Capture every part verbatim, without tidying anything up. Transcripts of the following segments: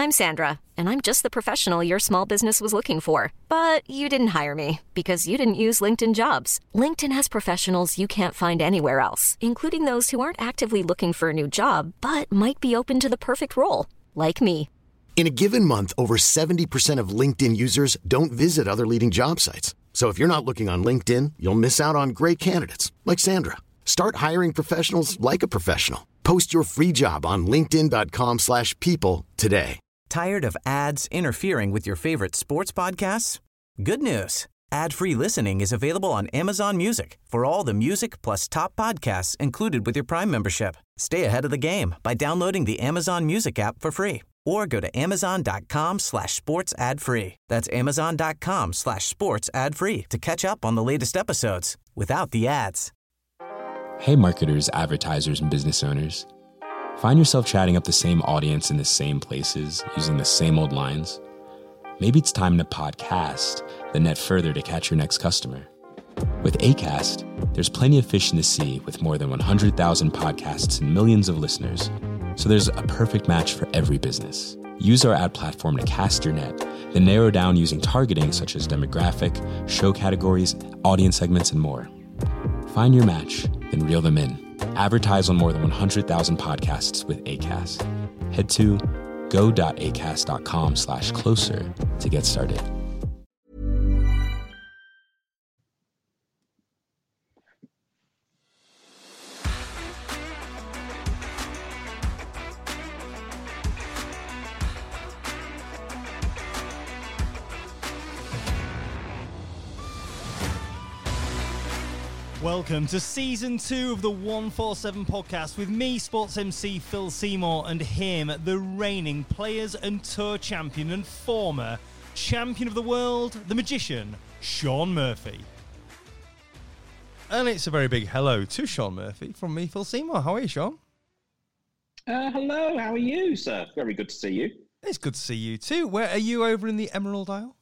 I'm Sandra, and I'm just the professional your small business was looking for. But you didn't hire me because you didn't use LinkedIn Jobs. LinkedIn has professionals you can't find anywhere else, including those who aren't actively looking for a new job, but might be open to the perfect role, like me. In a given month, over seventy percent of LinkedIn users don't visit other leading job sites. So if you're not looking on LinkedIn, you'll miss out on great candidates like Sandra. Start hiring professionals like a professional. Post your free job on linkedin.com slash people today. Tired of ads interfering with your favorite sports podcasts? Good news. Ad-free listening is available on Amazon Music for all the music plus top podcasts included with your Prime membership. Stay ahead of the game by downloading the Amazon Music app for free or go to amazon.com slash sports ad free. That's amazon.com slash sports ad free to catch up on the latest episodes without the ads. Hey marketers, advertisers, and business owners. Find yourself chatting up the same audience in the same places, using the same old lines? Maybe it's time to podcast the net further to catch your next customer. With Acast, there's plenty of fish in the sea with more than one hundred thousand podcasts and millions of listeners. So there's a perfect match for every business. Use our ad platform to cast your net, then narrow down using targeting such as demographic, show categories, audience segments, and more. Find your match, then reel them in. Advertise on more than one hundred thousand podcasts with Acast. Head to go.acast.com slash closer to get started. Welcome to Season two of the one forty-seven podcast with me, Sports M C Phil Seymour, and him, the reigning Players and Tour Champion and former Champion of the World, the Magician, Shaun Murphy. And it's a very big hello to Shaun Murphy from me, Phil Seymour. How are you, Shaun? Uh, hello, how are you, sir? Very good to see you. It's good to see you too. Where are you, over in the Emerald Isle?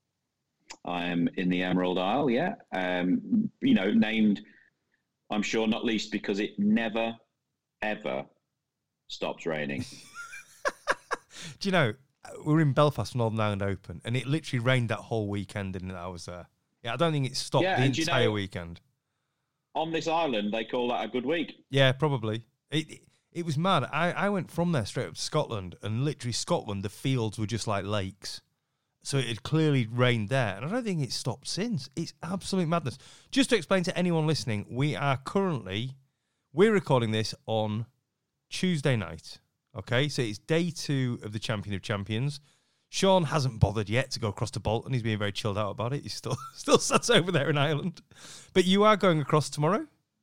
I am in the Emerald Isle, yeah. Um, you know, named, I'm sure, not least because it never, ever stops raining. Do you know, we were in Belfast for Northern Ireland Open, and it literally rained that whole weekend, and I was there. Yeah, I don't think it stopped yeah, the and entire you know, weekend. On this island, they call that a good week. Yeah, probably. It, it it was mad. I, I went from there straight up to Scotland, and literally Scotland, the fields were just like lakes. So it had clearly rained there, and I don't think it's stopped since. It's absolute madness. Just to explain to anyone listening, we are currently, we're recording this on Tuesday night, okay? So it's day two of the Champion of Champions. Shaun hasn't bothered yet to go across to Bolton. He's being very chilled out about it. He's still still sat over there in Ireland. But you are going across tomorrow?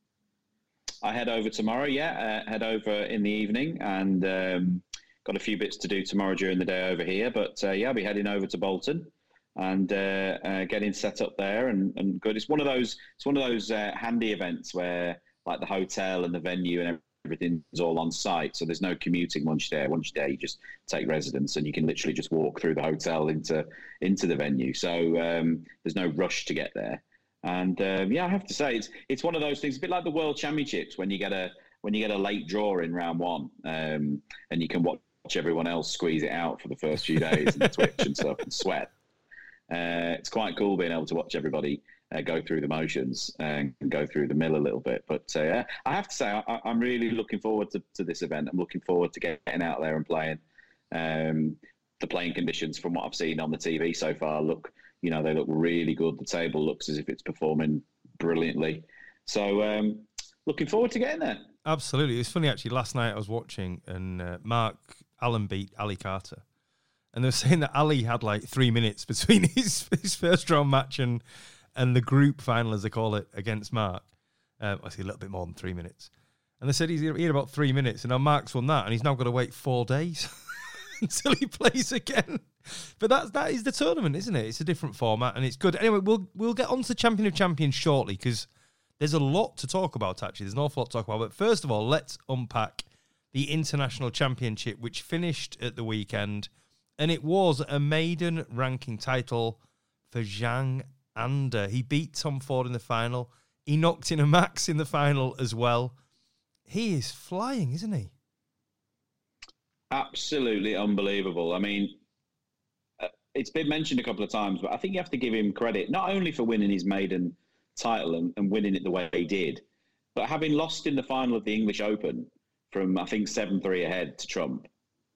I head over tomorrow, yeah. Uh, head over in the evening, and... Um, got a few bits to do tomorrow during the day over here, but uh, yeah, I'll be heading over to Bolton and uh, uh, getting set up there and, and good. It's one of those. It's one of those uh, handy events where, like, the hotel and the venue and everything's all on site, so there's no commuting once you're there. Once you're there, you just take residence and you can literally just walk through the hotel into into the venue. So um, there's no rush to get there. And um, yeah, I have to say, it's it's one of those things. A bit like the World Championships when you get a when you get a late draw in round one, um, and you can watch. Watch everyone else squeeze it out for the first few days and twitch and stuff and sweat. Uh, it's quite cool being able to watch everybody uh, go through the motions and go through the mill a little bit. But uh, yeah, I have to say, I, I'm really looking forward to, to this event. I'm looking forward to getting out there and playing. Um, the playing conditions, from what I've seen on the T V so far, look, you know, they look really good. The table looks as if it's performing brilliantly. So um, looking forward to getting there. Absolutely. It's funny, actually. Last night I was watching, and uh, Mark Allen beat Ali Carter. And they were saying that Ali had like three minutes between his, his first round match and and the group final, as they call it, against Mark. Um, I see a little bit more than three minutes. And they said he's, he had about three minutes, and now Mark's won that, and he's now got to wait four days until he plays again. But that's, that is the tournament, isn't it? It's a different format, and it's good. Anyway, we'll we'll get on to Champion of Champions shortly, because there's a lot to talk about, actually. There's an awful lot to talk about. But first of all, let's unpack the International Championship, which finished at the weekend, and it was a maiden ranking title for Zhang Anda. He beat Tom Ford in the final. He knocked in a max in the final as well. He is flying, isn't he? Absolutely unbelievable. I mean, uh, it's been mentioned a couple of times, but I think you have to give him credit, not only for winning his maiden title and, and winning it the way he did, but having lost in the final of the English Open from, I think, seven three ahead to Trump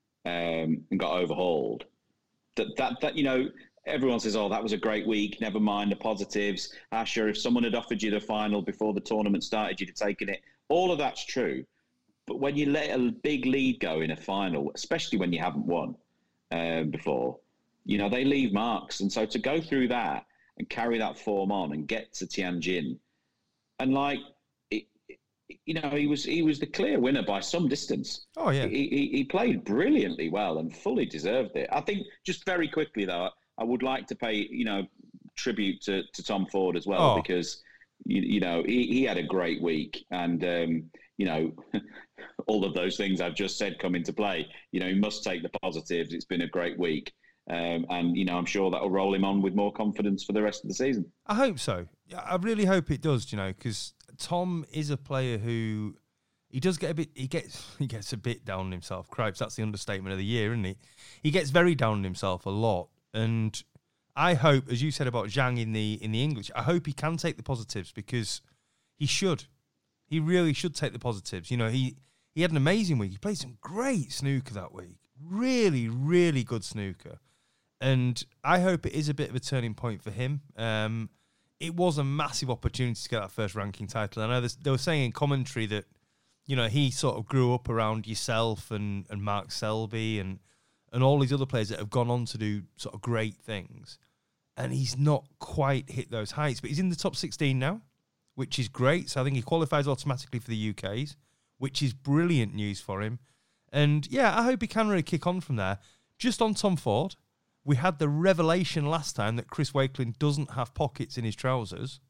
um, and got overhauled. That, that, that, you know, everyone says, oh, that was a great week. Never mind the positives. Ah, sure, if someone had offered you the final before the tournament started, you'd have taken it. All of that's true. But when you let a big lead go in a final, especially when you haven't won um, before, you know, they leave marks. And so to go through that and carry that form on and get to Tianjin, and like, it, it, you know, he was he was the clear winner by some distance. Oh, yeah. He, he, he played brilliantly well and fully deserved it. I think just very quickly, though, I would like to pay, you know, tribute to, to Tom Ford as well, oh. because, you, you know, he, he had a great week. And, um, you know, all of those things I've just said come into play. You know, he must take the positives. It's been a great week. Um, and, you know, I'm sure that will roll him on with more confidence for the rest of the season. I hope so. I really hope it does, you know, because Tom is a player who he does get a bit, he gets he gets a bit down on himself. Cripes, that's the understatement of the year, isn't he? He gets very down on himself a lot. And I hope, as you said about Zhang in the in the English, I hope he can take the positives, because he should. He really should take the positives. You know, he, he had an amazing week. He played some great snooker that week. Really, really good snooker. And I hope it is a bit of a turning point for him. Um, it was a massive opportunity to get that first ranking title. I know they were saying in commentary that, you know, he sort of grew up around yourself and, and Mark Selby and, and all these other players that have gone on to do sort of great things. And he's not quite hit those heights, but he's in the top sixteen now, which is great. So I think he qualifies automatically for the U Ks, which is brilliant news for him. And yeah, I hope he can really kick on from there. Just on Tom Ford, we had the revelation last time that Chris Wakelin doesn't have pockets in his trousers.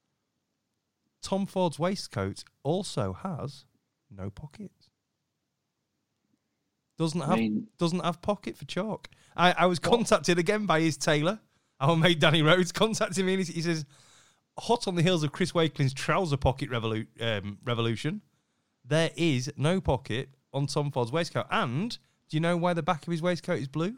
Tom Ford's waistcoat also has no pockets. Doesn't have I mean, doesn't have pocket for chalk. I, I was what? contacted again by his tailor. Our mate Danny Rhodes contacted me and he, he says, hot on the heels of Chris Wakelin's trouser pocket revolu- um, revolution, there is no pocket on Tom Ford's waistcoat. And do you know why the back of his waistcoat is blue?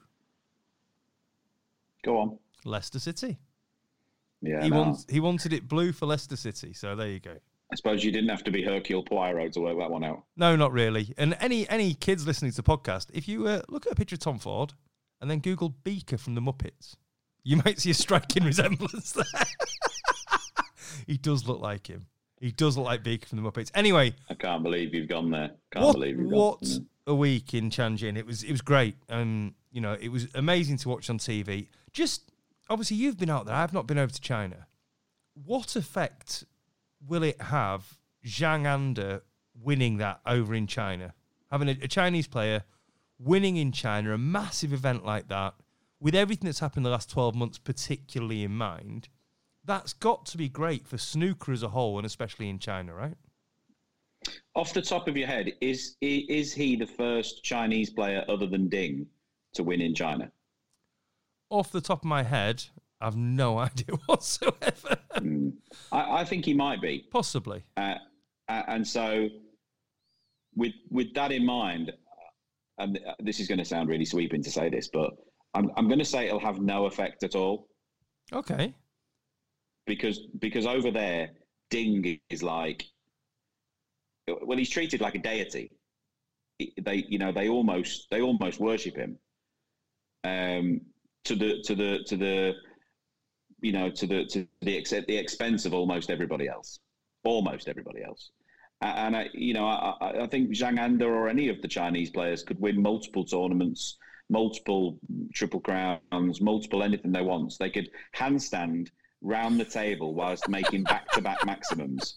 Go on. Leicester City. Yeah, he, no. wants, he wanted it blue for Leicester City, so there you go. I suppose you didn't have to be Hercule Poirot to work that one out. No, not really. And any any kids listening to the podcast, if you uh, look at a picture of Tom Ford and then Google Beaker from the Muppets, you might see a striking resemblance there. He does look like him. He does look like Beaker from the Muppets. Anyway. I can't believe you've gone there. Can't what, believe you've gone What there. a week in Tianjin. It was, it was great. And, you know, it was amazing to watch on T V. Just, obviously, you've been out there. I've not been over to China. What effect will it have, Zhang Anda winning that over in China? Having a, a Chinese player winning in China, a massive event like that, with everything that's happened in the last twelve months particularly in mind, that's got to be great for snooker as a whole, and especially in China, right? Off the top of your head, is is he the first Chinese player other than Ding to win in China? Off the top of my head, I've no idea whatsoever. mm. I, I think he might be. Possibly. Uh, and so, with with that in mind, and this is going to sound really sweeping to say this, but I'm I'm going to say it'll have no effect at all. Okay. Because because over there, Ding is like, well, he's treated like a deity. They you know they almost they almost worship him. Um, to the to the to the you know to the to the ex- the expense of almost everybody else, almost everybody else. And I, you know, I, I think Zhang Anda or any of the Chinese players could win multiple tournaments, multiple triple crowns, multiple anything they want. They could handstand round the table whilst making back-to-back maximums.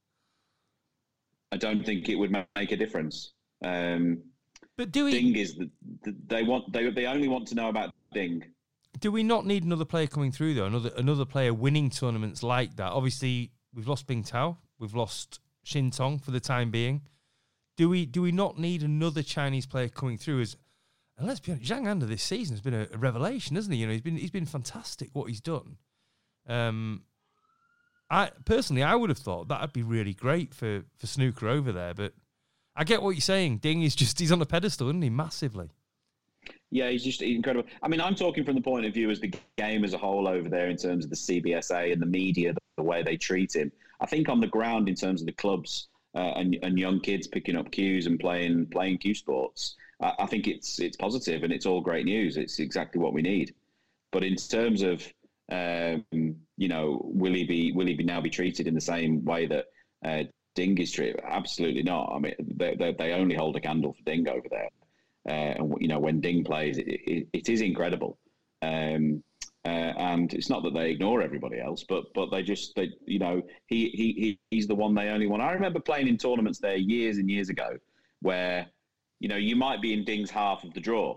I don't think it would make a difference. Um, but do we? Ding is the, the they want they they only want to know about Ding. Do we not need another player coming through though? Another another player winning tournaments like that. Obviously, we've lost Bing Tao, we've lost Shin Tong for the time being. Do we do we not need another Chinese player coming through? As and let's be honest, Zhang Anda this season has been a, a revelation, hasn't he? You know, he's been he's been fantastic what he's done. Um, I personally, I would have thought that'd be really great for, for snooker over there, but I get what you're saying. Ding is just, he's on a pedestal, isn't he? Massively. Yeah, he's just incredible. I mean, I'm talking from the point of view as the game as a whole over there in terms of the C B S A and the media, the way they treat him. I think on the ground in terms of the clubs uh, and, and young kids picking up cues and playing playing cue sports, I, I think it's it's positive and it's all great news. It's exactly what we need. But in terms of, um, you know, will he be will he be now be treated in the same way that uh, Ding is treated? Absolutely not. I mean, they, they, they only hold a candle for Ding over there. Uh, and you know, when Ding plays, it, it, it is incredible, um, uh, and it's not that they ignore everybody else, but but they just they you know he he he's the one they only want. I remember playing in tournaments there years and years ago, where you know you might be in Ding's half of the draw,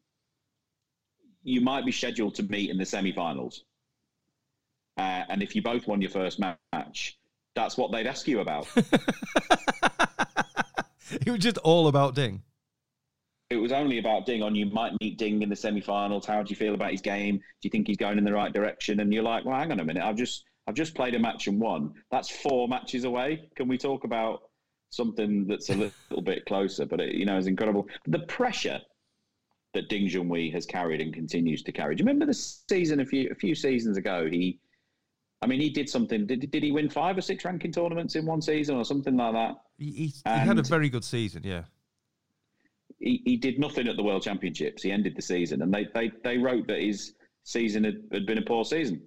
you might be scheduled to meet in the semi-finals, uh, and if you both won your first match, that's what they'd ask you about. It was just all about Ding. It was only about Ding. On you might meet Ding in the semi-finals. How do you feel about his game? Do you think he's going in the right direction? And you're like, well, hang on a minute. I've just I've just played a match and won. That's four matches away. Can we talk about something that's a little bit closer? But it, you know, it's incredible. The pressure that Ding Junhui has carried and continues to carry. Do you remember the season a few a few seasons ago? He, I mean, he did something. Did did he win five or six ranking tournaments in one season or something like that? He, he, he had a very good season. Yeah. He, he did nothing at the World Championships. He ended the season, and they they, they wrote that his season had, had been a poor season.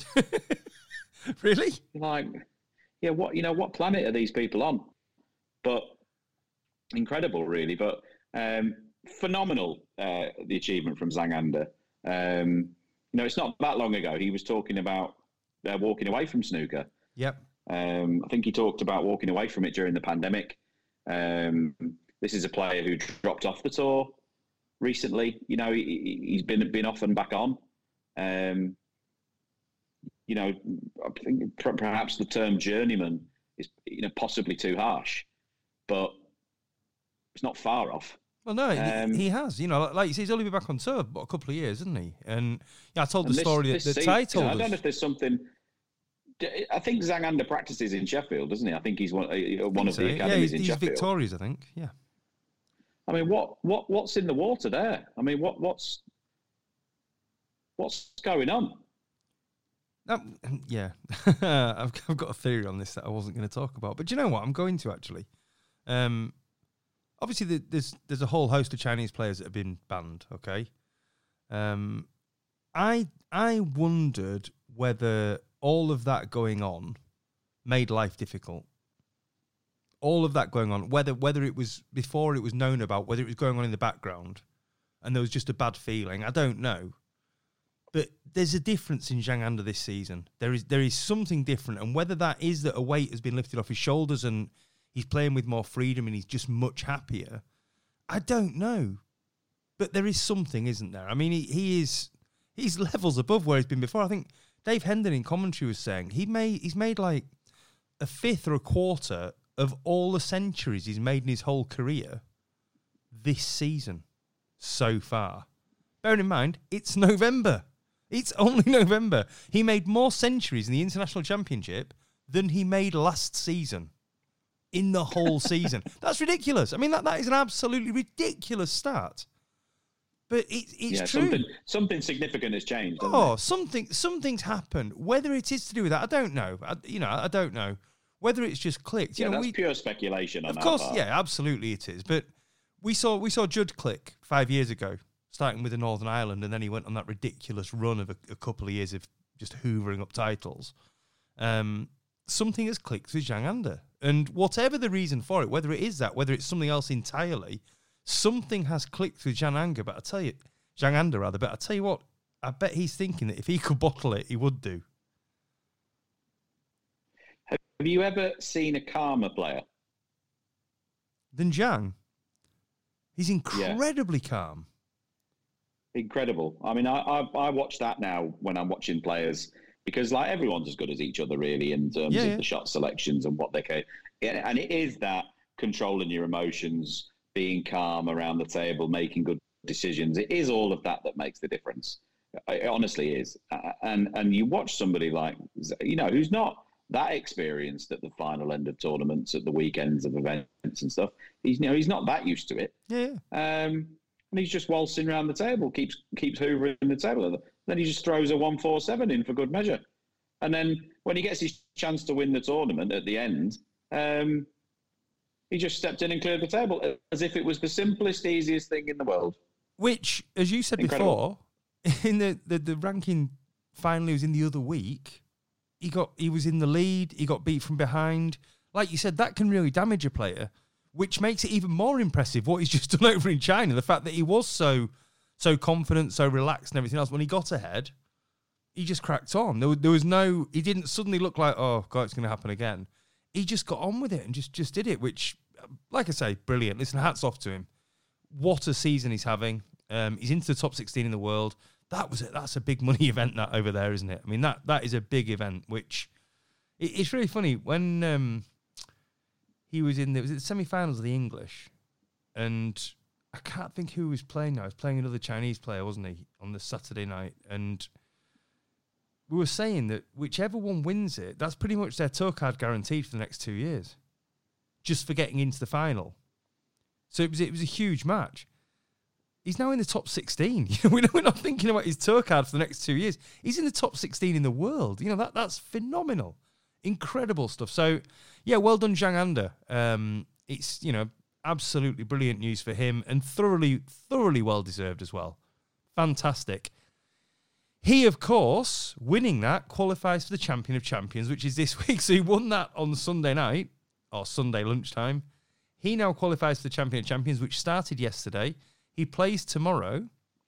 Really? Like, yeah, what you know, what planet are these people on? But incredible, really. But um, phenomenal uh, the achievement from Zhang Anda. Um, you know, it's not that long ago he was talking about uh, walking away from snooker. Yep. Um, I think he talked about walking away from it during the pandemic. Um, This is a player who dropped off the tour recently. You know, he, he's been been off and back on. Um, you know, I think perhaps the term journeyman is, you know, possibly too harsh, but it's not far off. Well, no, um, he, he has. You know, like you say, he's only been back on tour for a couple of years, isn't he? And yeah, I told the this, story this that, that season, Ty told I us. don't know if there's something. I think Zhang Anda practices in Sheffield, doesn't he? I think he's one, one of so. the academies yeah, he's, in he's Sheffield. Victorious, I think. Yeah. I mean, what, what, what's in the water there? I mean, what, what's, what's going on? Um, yeah, I've, I've got a theory on this that I wasn't going to talk about, but do you know what? I'm going to actually. Um, obviously, the, there's there's a whole host of Chinese players that have been banned. Okay, um, I I wondered whether all of that going on made life difficult. All of that going on, whether whether it was before it was known about, whether it was going on in the background, and there was just a bad feeling, I don't know. But there's a difference in Zhang Anda this season. There is there is something different, and whether that is that a weight has been lifted off his shoulders and he's playing with more freedom and he's just much happier, I don't know. But there is something, isn't there? I mean, he, he is he's levels above where he's been before. I think Dave Hendon in commentary was saying he made he's made like a fifth or a quarter of all the centuries he's made in his whole career this season so far. Bearing in mind, it's November. It's only November. He made more centuries in the International Championship than he made last season in the whole season. That's ridiculous. I mean, that, that is an absolutely ridiculous start. But it, it's yeah, true. Something, something significant has changed. Hasn't Oh, it? something, something's happened. Whether it is to do with that, I don't know. I, you know, I don't know. Whether it's just clicked. Yeah, you know, that's we, pure speculation. On Of our course, part. yeah, absolutely it is. But we saw we saw Judd click five years ago, starting with the Northern Ireland, and then he went on that ridiculous run of a, a couple of years of just hoovering up titles. Um, something has clicked with Zhang Anda. And whatever the reason for it, whether it is that, whether it's something else entirely, something has clicked with Zhang Anda. But I tell you, Zhang Anda rather, but I tell you what, I bet he's thinking that if he could bottle it, he would do. Have you ever seen a calmer player? Than Zhang? He's incredibly yeah. calm. Incredible. I mean, I, I I watch that now when I'm watching players because, like, everyone's as good as each other, really, in terms yeah, of yeah. the shot selections and what they can. And it is that controlling your emotions, being calm around the table, making good decisions. It is all of that that makes the difference. It honestly is. And and you watch somebody like, you know, who's not that experienced at the final end of tournaments, at the weekends of events and stuff. He's you know he's not that used to it. Yeah. Um, and he's just waltzing around the table, keeps keeps hoovering the table. Then he just throws a one four seven in for good measure. And then when he gets his chance to win the tournament at the end, um, he just stepped in and cleared the table as if it was the simplest, easiest thing in the world. Which, as you said Incredible. before, in the, the, the ranking finally was in the other week, he got he was in the lead, he got beat from behind. Like you said, that can really damage a player, which makes it even more impressive what he's just done over in China. The fact that he was so so confident, so relaxed and everything else. When he got ahead, he just cracked on. There was, there was no... He didn't suddenly look like, oh, God, it's going to happen again. He just got on with it and just, just did it, which, like I say, brilliant. Listen, hats off to him. What a season he's having. Um, he's into the top sixteen in the world. That was it. That's a big money event that over there, isn't it? I mean, that that is a big event, which... It, it's really funny. When um, he was in the, was it the semi-finals of the English, and... I can't think who he was playing now. He was playing another Chinese player, wasn't he, on the Saturday night? And we were saying that whichever one wins it, that's pretty much their tour card guaranteed for the next two years, just for getting into the final. So it was it was a huge match. He's now in the top sixteen. You know, we're not thinking about his tour card for the next two years. He's in the top sixteen in the world. You know, that that's phenomenal. Incredible stuff. So, yeah, well done, Zhang Anda. Um, it's, you know, absolutely brilliant news for him and thoroughly, thoroughly well-deserved as well. Fantastic. He, of course, winning that, qualifies for the Champion of Champions, which is this week. So he won that on Sunday night, or Sunday lunchtime. He now qualifies for the Champion of Champions, which started yesterday. He plays tomorrow,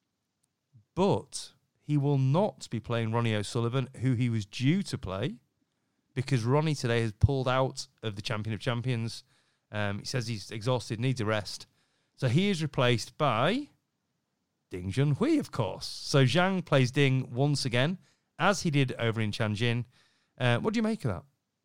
but he will not be playing Ronnie O'Sullivan, who he was due to play, because Ronnie today has pulled out of the Champion of Champions. Um, he says he's exhausted, needs a rest. So he is replaced by Ding Junhui, of course. So Zhang plays Ding once again, as he did over in Tianjin. Uh, what do you make of that?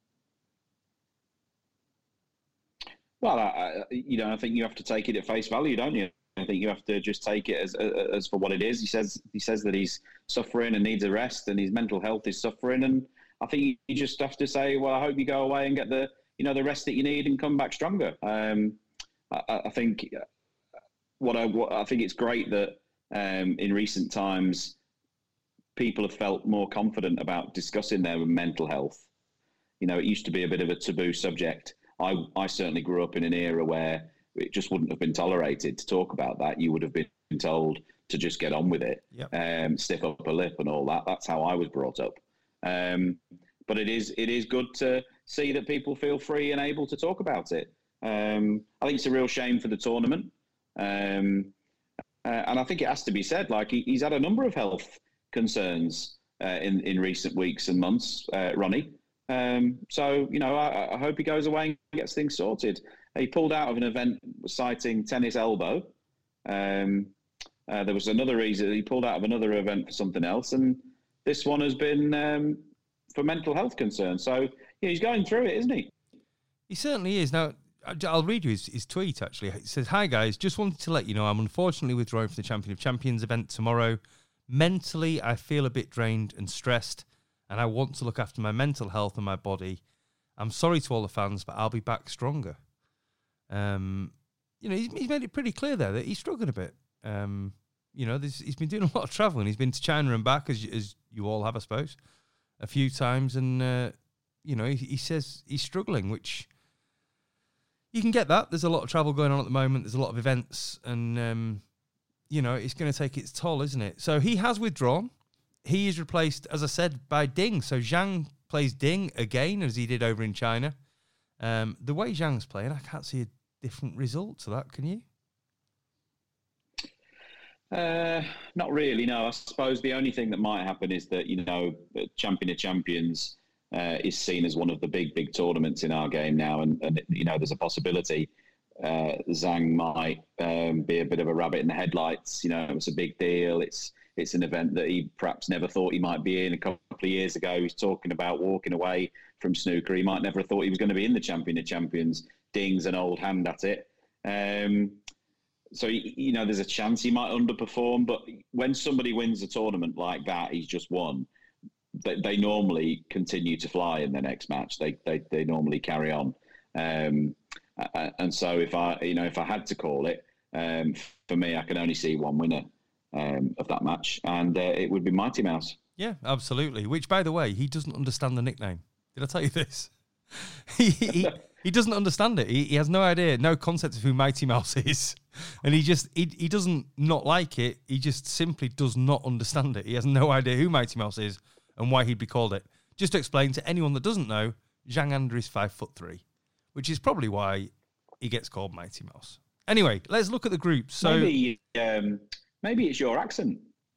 Well, I, I, you know, I think you have to take it at face value, don't you? I think you have to just take it as as for what it is. He says he says that he's suffering and needs a rest, and his mental health is suffering. And I think you just have to say, well, I hope you go away and get the you know the rest that you need and come back stronger. Um, I, I think what I what, I think it's great that um, in recent times people have felt more confident about discussing their mental health. You know, it used to be a bit of a taboo subject. I I certainly grew up in an era where it just wouldn't have been tolerated to talk about that. You would have been told to just get on with it, yep. um, stiff upper lip and all that. That's how I was brought up. Um, but it is it is good to see that people feel free and able to talk about it. Um, I think it's a real shame for the tournament. Um, uh, and I think it has to be said, like he, he's had a number of health concerns uh, in, in recent weeks and months, uh, Ronnie. Um, so, you know, I, I hope he goes away and gets things sorted. He pulled out of an event citing tennis elbow. Um, uh, there was another reason. He pulled out of another event for something else. And this one has been um, for mental health concerns. So yeah, he's going through it, isn't he? He certainly is. Now, I'll read you his, his tweet, actually. It says, "Hi, guys. Just wanted to let you know I'm unfortunately withdrawing from the Champion of Champions event tomorrow. Mentally, I feel a bit drained and stressed, and I want to look after my mental health and my body. I'm sorry to all the fans, but I'll be back stronger." Um, you know, he's, he's made it pretty clear there that he's struggling a bit. Um, you know, he's been doing a lot of travelling. He's been to China and back, as, as you all have, I suppose, a few times. And, uh, you know, he, he says he's struggling, which you can get that. There's a lot of travel going on at the moment. There's a lot of events. And, um, you know, it's going to take its toll, isn't it? So he has withdrawn. He is replaced, as I said, by Ding. So Zhang plays Ding again, as he did over in China. Um, the way Zhang's playing, I can't see a different result to that, can you? Uh, not really, no. I suppose the only thing that might happen is that, you know, Champion of Champions uh, is seen as one of the big, big tournaments in our game now. And, and you know, there's a possibility uh, Zhang might um, be a bit of a rabbit in the headlights. You know, it's a big deal. It's it's an event that he perhaps never thought he might be in. A couple of years ago, he was talking about walking away from snooker. He might never have thought he was going to be in the Champion of Champions. Ding's an old hand at it. Um, so, you know, there's a chance he might underperform. But when somebody wins a tournament like that, he's just won, they, they normally continue to fly in the next match. They they they normally carry on. Um, and so if I you know if I had to call it, um, for me, I can only see one winner um, of that match, and uh, it would be Mighty Mouse. Yeah, absolutely. Which, by the way, he doesn't understand the nickname. Did I tell you this? he, he he doesn't understand it. He, he has no idea, no concept of who Mighty Mouse is, and he just he he doesn't not like it. He just simply does not understand it. He has no idea who Mighty Mouse is and why he'd be called it. Just to explain to anyone that doesn't know, Zhang Anda is five foot three, which is probably why he gets called Mighty Mouse. Anyway, let's look at the groups. So maybe um, maybe it's your accent.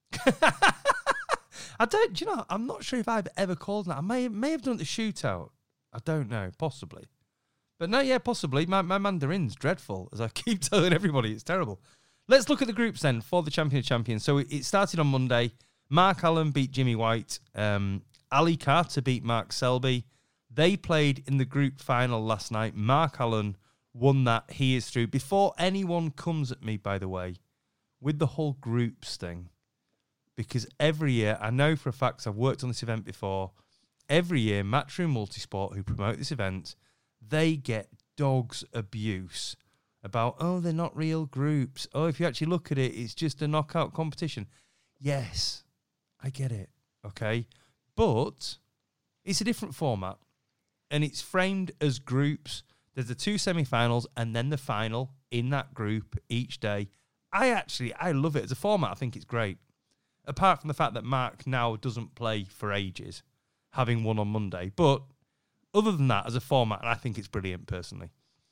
I don't. Do you know? I'm not sure if I've ever called that. I may may have done it at the shootout. I don't know. Possibly, but no. Yeah, possibly. My my Mandarin's dreadful, as I keep telling everybody. It's terrible. Let's look at the groups then for the Champion of Champions. So it, it started on Monday. Mark Allen beat Jimmy White. Um, Ali Carter beat Mark Selby. They played in the group final last night. Mark Allen won that. He is through. Before anyone comes at me, by the way, with the whole groups thing, because every year, I know for a fact, I've worked on this event before, every year, Matchroom Multisport, who promote this event, they get dog's abuse about, oh, they're not real groups. Oh, if you actually look at it, it's just a knockout competition. Yes, I get it, okay? But it's a different format, and it's framed as groups. There's the two semi-finals and then the final in that group each day. I actually, I love it as a format. I think it's great. Apart from the fact that Mark now doesn't play for ages, having won on Monday. But other than that, as a format, I think it's brilliant, personally.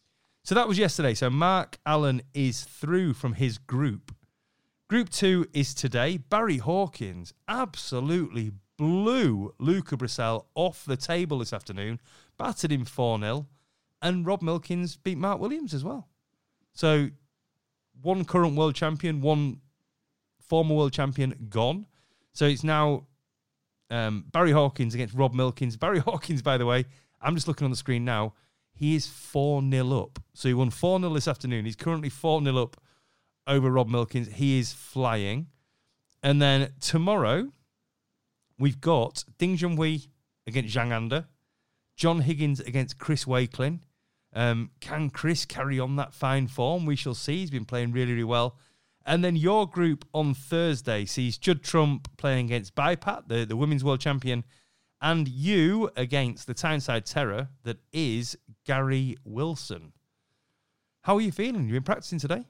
So that was yesterday. So Mark Allen is through from his group. Group two is today. Barry Hawkins absolutely blew Luca Brissell off the table this afternoon, battered him four nil, and Rob Milkins beat Mark Williams as well. So one current world champion, one former world champion gone. So it's now um, Barry Hawkins against Rob Milkins. Barry Hawkins, by the way, I'm just looking on the screen now. He is four nil up. So he won four nil this afternoon. He's currently four nil up over Rob Milkins. He is flying. And then tomorrow, we've got Ding Junhui against Zhang Anda. John Higgins against Chris Wakelin. Um, can Chris carry on that fine form? We shall see. He's been playing really, really well. And then your group on Thursday sees Judd Trump playing against Bipat, the, the women's world champion, and you against the Tyneside Terror that is Gary Wilson. How are you feeling? You've been practicing today?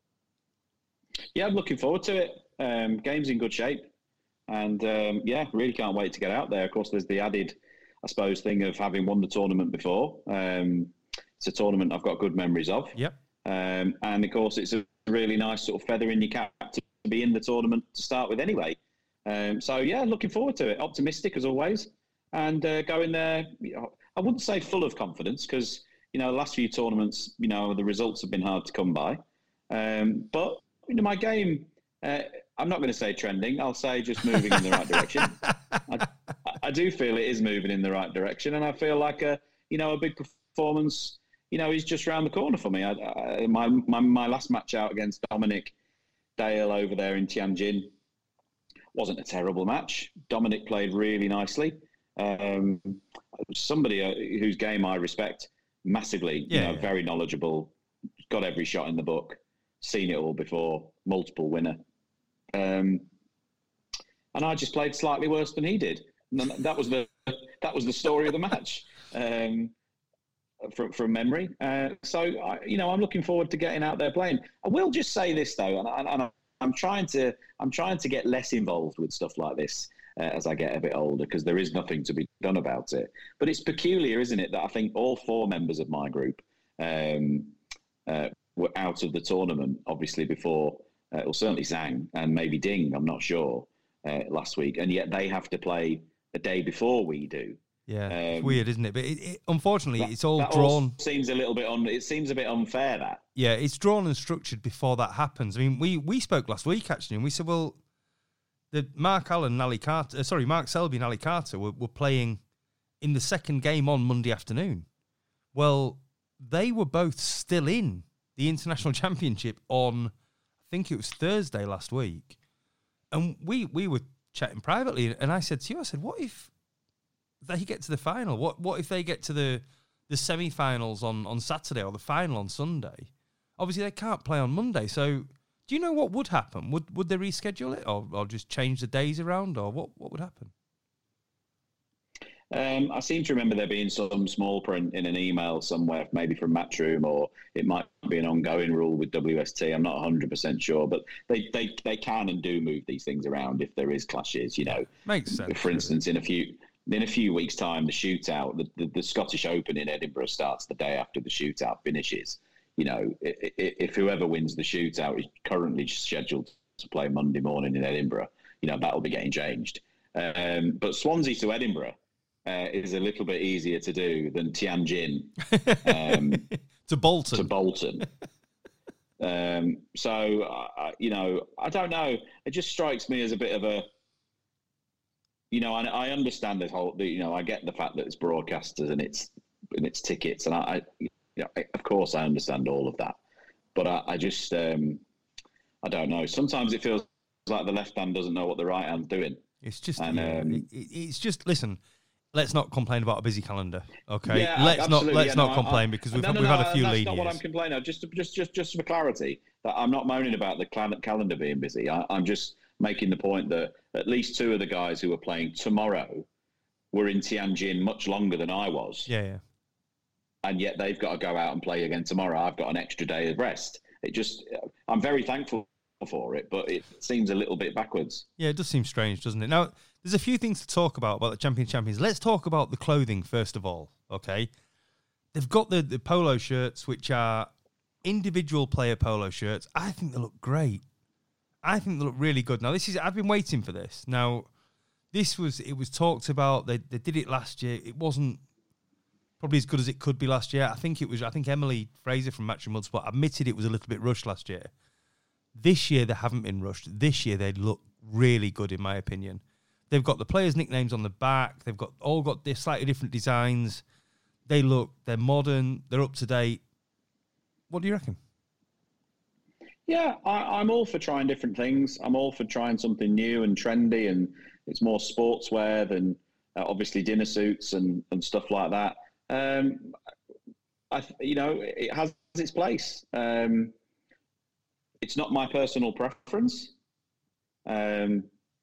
Yeah, I'm looking forward to it. Um, game's in good shape. And um, yeah, really can't wait to get out there. Of course, there's the added, I suppose, thing of having won the tournament before. Um, it's a tournament I've got good memories of. Yep. Um, and of course, it's a really nice sort of feather in your cap to be in the tournament to start with anyway. Um, so yeah, looking forward to it. Optimistic as always. And uh, going there, I wouldn't say full of confidence because, you know, the last few tournaments, you know, the results have been hard to come by. Um, but, you know, my game, uh, I'm not going to say trending. I'll say just moving in the right direction. I, I do feel it is moving in the right direction. And I feel like, a, you know, a big performance, you know, is just around the corner for me. I, I, my, my my last match out against Dominic Dale over there in Tianjin wasn't a terrible match. Dominic played really nicely. Um, somebody uh, whose game I respect massively, yeah, you know, yeah. very knowledgeable, got every shot in the book, seen it all before, multiple winner. Um, and I just played slightly worse than he did. And that was the that was the story of the match. Um, From, from memory. Uh, so, I, you know, I'm looking forward to getting out there playing. I will just say this, though, and, and I'm trying to I'm trying to get less involved with stuff like this uh, as I get a bit older, because there is nothing to be done about it. But it's peculiar, isn't it, that I think all four members of my group um, uh, were out of the tournament, obviously, before, uh, well, certainly Zhang and maybe Ding, I'm not sure, uh, last week. And yet they have to play the day before we do. Yeah, um, it's weird, isn't it? But it, it, unfortunately, that, it's all that drawn. All seems a little bit on. It seems a bit unfair that. Yeah, it's drawn and structured before that happens. I mean, we we spoke last week actually, and we said, well, the Mark Allen and Ali Carter, uh, sorry, Mark Selby and Ali Carter were, were playing in the second game on Monday afternoon. Well, they were both still in the International Championship on, I think it was Thursday last week, and we we were chatting privately, and I said to you, I said, what if they get to the final? What what if they get to the the semi-finals on, on Saturday or the final on Sunday? Obviously, they can't play on Monday. So, do you know what would happen? Would would they reschedule it, or, or just change the days around, or what, what would happen? Um, I seem to remember there being some small print in an email somewhere, maybe from Matchroom, or it might be an ongoing rule with W S T. I'm not one hundred percent sure, but they, they, they can and do move these things around if there is clashes. You know, makes sense. For instance, in a few in a few weeks' time, the shootout, the, the, the Scottish Open in Edinburgh starts the day after the shootout finishes. You know, if, if whoever wins the shootout is currently scheduled to play Monday morning in Edinburgh, you know, that'll be getting changed. Um, but Swansea to Edinburgh Uh, is a little bit easier to do than Tianjin um, to Bolton. To Bolton. um, so, uh, you know, I don't know. It just strikes me as a bit of a, you know, I, I understand this whole, you know, I get the fact that it's broadcasters and it's and it's tickets, and I, I you know, I, of course, I understand all of that, but I, I just, um, I don't know. Sometimes it feels like the left hand doesn't know what the right hand's doing. It's just, and, yeah, um, it, it's just. Listen. Let's not complain about a busy calendar, okay? Yeah, let's absolutely. not let's yeah, not no, complain I, because we've no, no, we've no, had a few that's lean not years. what I'm complaining of. Just just just just for clarity, that I'm not moaning about the calendar being busy. I, I'm just making the point that at least two of the guys who are playing tomorrow were in Tianjin much longer than I was. Yeah, yeah. And yet they've got to go out and play again tomorrow. I've got an extra day of rest. It just, I'm very thankful for it, but it seems a little bit backwards. Yeah, it does seem strange, doesn't it? Now, there's a few things to talk about about the Champion Champions. Let's talk about the clothing first of all, okay? They've got the, the polo shirts, which are individual player polo shirts. I think they look great. I think they look really good. Now, this is, I've been waiting for this. Now, this was, it was talked about. They, they did it last year. It wasn't probably as good as it could be last year. I think it was, I think Emily Fraser from Matchroom Mudspot admitted it was a little bit rushed last year. This year, they haven't been rushed. This year, they look really good, in my opinion. They've got the players' nicknames on the back. They've got all got this slightly different designs. They look, they're modern. They're up to date. What do you reckon? Yeah, I, I'm all for trying different things. I'm all for trying something new and trendy, and it's more sportswear than uh, obviously dinner suits and, and stuff like that. Um, I, you know, it has its place. Um, it's not my personal preference. Um,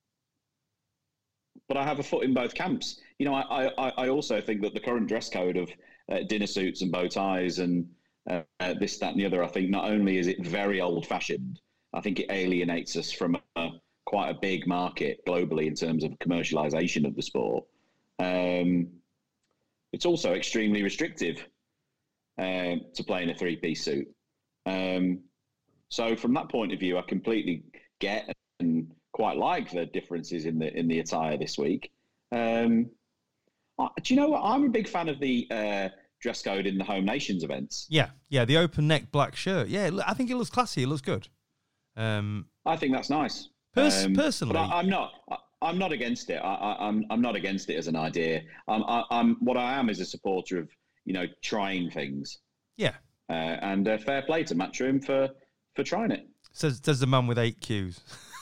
But I have a foot in both camps. You know, I, I, I also think that the current dress code of uh, dinner suits and bow ties and uh, uh, this, that, and the other, I think not only is it very old-fashioned, I think it alienates us from a, quite a big market globally in terms of commercialization of the sport. Um, it's also extremely restrictive uh, to play in a three-piece suit. Um, so from that point of view, I completely get and quite like the differences in the in the attire this week. Um, do you know what? I'm a big fan of the uh, dress code in the Home Nations events. Yeah, yeah, the open neck black shirt. Yeah, I think it looks classy. It looks good. Um, I think that's nice. Pers- um, personally, but I, I'm not. I, I'm not against it. I, I, I'm I'm not against it as an idea. I'm I, I'm what I am is a supporter of you know trying things. Yeah, uh, and uh, fair play to Matchroom for for trying it. Says says the man with eight Qs.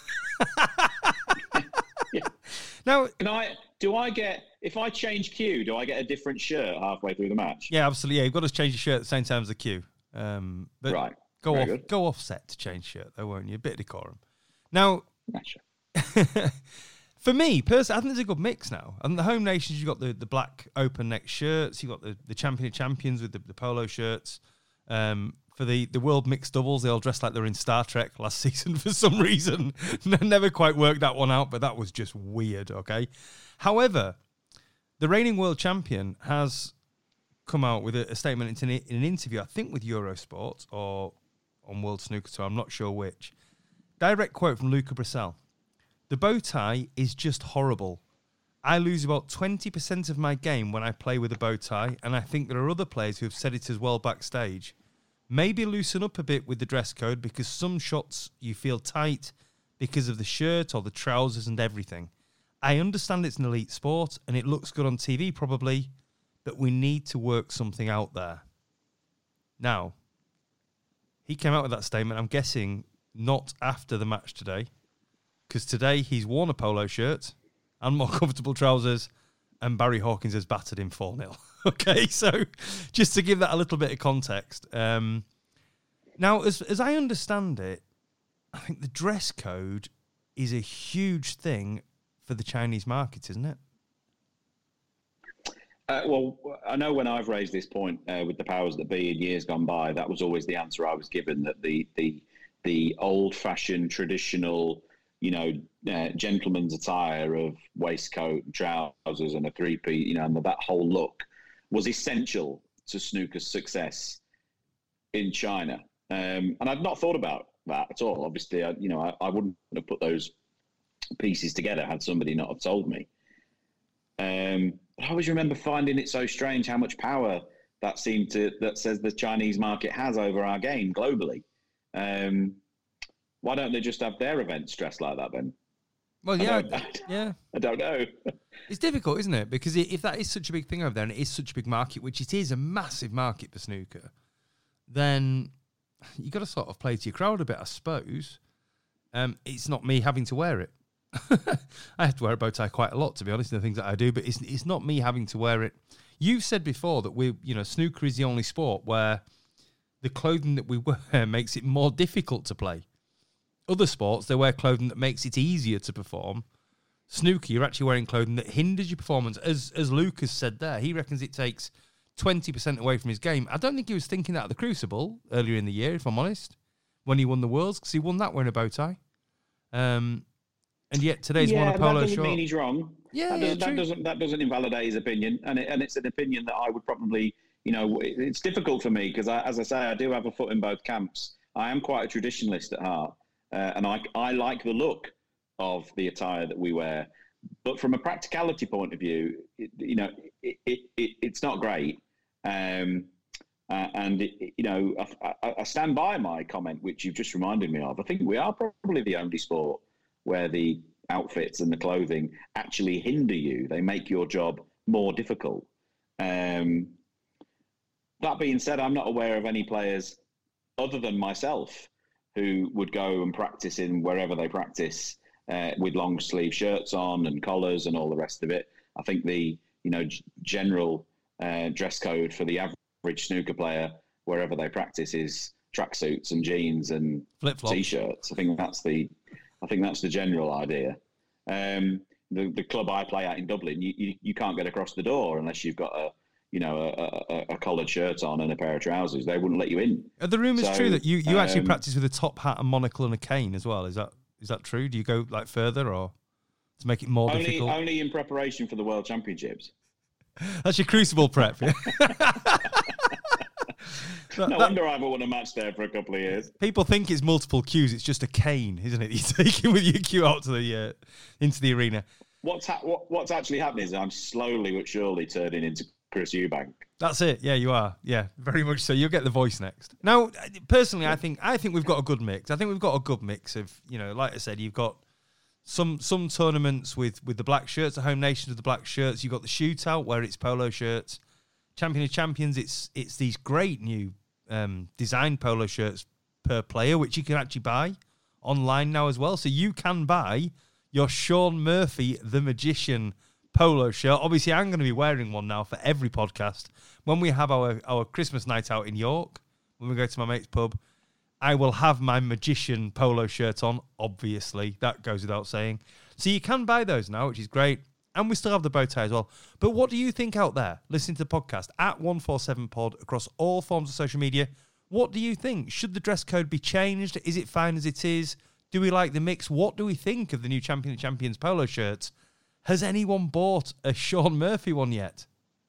Yeah. Now, can I? Do I get if I change Q? Do I get a different shirt halfway through the match? Yeah, absolutely. Yeah, you've got to change your shirt at the same time as the Q. Um, but right. Go Very off. good. Go offset to change shirt, though, won't you? A bit of decorum. Now, sure. For me, personally, I think there's a good mix now. And the Home Nations, you've got the, the black open neck shirts, you've got the, the Champion of Champions with the, the polo shirts. Um, for the, the World Mixed Doubles, they all dress like they're in Star Trek last season for some reason. Never quite worked that one out, but that was just weird, okay? However, the reigning world champion has come out with a, a statement in an, in an interview, I think with Eurosport or on World Snooker Tour, I'm not sure which. Direct quote from Luca Brissell. The bow tie is just horrible. I lose about twenty percent of my game when I play with a bow tie, and I think there are other players who have said it as well backstage. Maybe loosen up a bit with the dress code because some shots you feel tight because of the shirt or the trousers and everything. I understand it's an elite sport and it looks good on T V probably, but we need to work something out there. Now, he came out with that statement, I'm guessing, not after the match today, because today he's worn a polo shirt and more comfortable trousers, and Barry Hawkins has battered him four nil. Okay, so just to give that a little bit of context. Um, now, as as I understand it, I think the dress code is a huge thing for the Chinese market, isn't it? Uh, well, I know when I've raised this point uh, with the powers that be in years gone by, that was always the answer I was given, that the the the old-fashioned, traditional, you know, uh, gentleman's attire of waistcoat, trousers, and a three-piece, you know, and that whole look was essential to snooker's success in China. Um, and I've not thought about that at all. Obviously, I, you know, I, I wouldn't have put those pieces together had somebody not have told me. Um, but I always remember finding it so strange how much power that seemed to that says the Chinese market has over our game globally. Um, why don't they just have their events dressed like that then? Well, yeah, I don't, yeah. I don't know. It's difficult, isn't it? Because if that is such a big thing over there, and it is such a big market, which it is a massive market for snooker, then you got to sort of play to your crowd a bit, I suppose. Um, it's not me having to wear it. I have to wear a bow tie quite a lot, to be honest, in the things that I do, but it's it's not me having to wear it. You've said before that we, you know, snooker is the only sport where the clothing that we wear makes it more difficult to play. Other sports, they wear clothing that makes it easier to perform. Snooker, you're actually wearing clothing that hinders your performance. As as Lucas said there, he reckons it takes twenty percent away from his game. I don't think he was thinking that at the Crucible earlier in the year, if I'm honest, when he won the Worlds, because he won that wearing a bow tie. Um, and yet today's yeah, won a polo that doesn't short. mean he's wrong. Yeah, that, yeah, doesn't, that true. doesn't that doesn't invalidate his opinion, and it, and it's an opinion that I would probably, you know, it, it's difficult for me because, I, as I say, I do have a foot in both camps. I am quite a traditionalist at heart, uh, and I I like the look of the attire that we wear, but from a practicality point of view, it, you know, it, it, it it's not great. Um, uh, and it, you know, I, I, I stand by my comment, which you've just reminded me of. I think we are probably the only sport where the outfits and the clothing actually hinder you. They make your job more difficult. Um, that being said, I'm not aware of any players other than myself who would go and practice in wherever they practice uh, with long sleeve shirts on and collars and all the rest of it. I think the, you know, g- general uh, dress code for the average snooker player wherever they practice is tracksuits and jeans and Flip-flops. t-shirts. I think that's the I think that's the general idea. Um, the the club I play at in Dublin, you, you you can't get across the door unless you've got a you know a, a, a collared shirt on and a pair of trousers. They wouldn't let you in. Are the rumours So, true that you, you actually um, practice with a top hat, a monocle, and a cane as well? Is that is that true? Do you go like further or to make it more Only difficult? only in preparation for the World Championships. That's your Crucible prep. Yeah? That- No that- wonder I haven't won a match there for a couple of years. People think it's multiple cues. It's just a cane, isn't it? You take it with your cue out to the uh, into the arena. What's ha- what, what's actually happening is I'm slowly but surely turning into Chris Eubank. That's it. Yeah, you are. Yeah, very much so. You'll get the voice next. Now, personally, I think I think we've got a good mix. I think we've got a good mix of, you know, like I said, you've got some some tournaments with, with the black shirts, the home nations with the black shirts. You've got the shootout where it's polo shirts. Champion of Champions, it's it's these great new um, design polo shirts per player, which you can actually buy online now as well. So you can buy your Sean Murphy, the Magician polo shirt. Obviously, I'm going to be wearing one now for every podcast. When we have our, our Christmas night out in York, when we go to my mate's pub, I will have my Magician polo shirt on, obviously. That goes without saying. So you can buy those now, which is great. And we still have the bow tie as well. But what do you think out there, listening to the podcast, at one forty-seven pod, across all forms of social media? What do you think? Should the dress code be changed? Is it fine as it is? Do we like the mix? What do we think of the new Champion of Champions polo shirts? Has anyone bought a Sean Murphy one yet?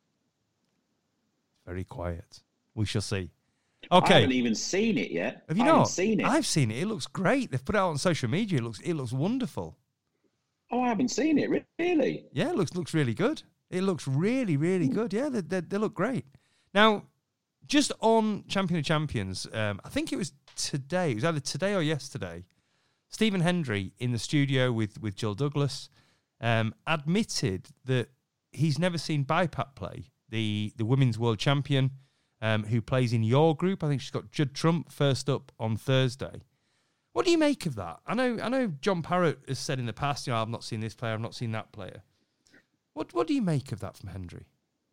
Very quiet. We shall see. Okay. I haven't even seen it yet. Have you I not? haven't seen it. I've seen it. It looks great. They've put it out on social media. It looks it looks wonderful. Oh, I haven't seen it, really. Yeah, it looks looks really good. It looks really, really good. Yeah, they, they, they look great. Now, just on Champion of Champions, um, I think it was today. It was either today or yesterday. Stephen Hendry in the studio with, with Jill Douglas um, admitted that he's never seen Bipat play, the, the women's world champion um, who plays in your group. I think she's got Judd Trump first up on Thursday. What do you make of that? I know I know John Parrott has said in the past, you know, I've not seen this player, I've not seen that player. What what do you make of that from Hendry?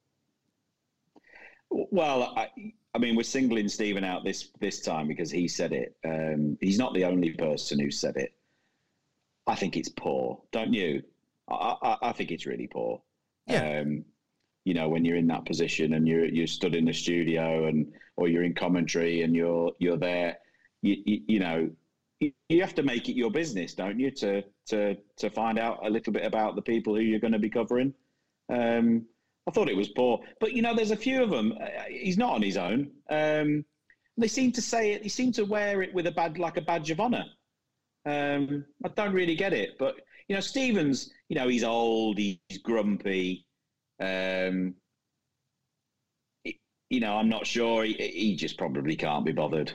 Well, I, I mean, we're singling Stephen out this this time because he said it. Um, he's not the only person who said it. I think it's poor, don't you? I, I, I think it's really poor. Yeah. Um, you know, when you're in that position and you're you're stood in the studio and or you're in commentary and you're you're there, you you, you know, you, you have to make it your business, don't you, to to to find out a little bit about the people who you're going to be covering. Um, I thought it was poor, but you know, there's a few of them. Uh, he's not on his own. Um, they seem to say it. They seem to wear it with a bad, like a badge of honour. Um, I don't really get it, but you know, Stevens. You know, he's old. He's grumpy. Um, he, you know, I'm not sure. He, he just probably can't be bothered.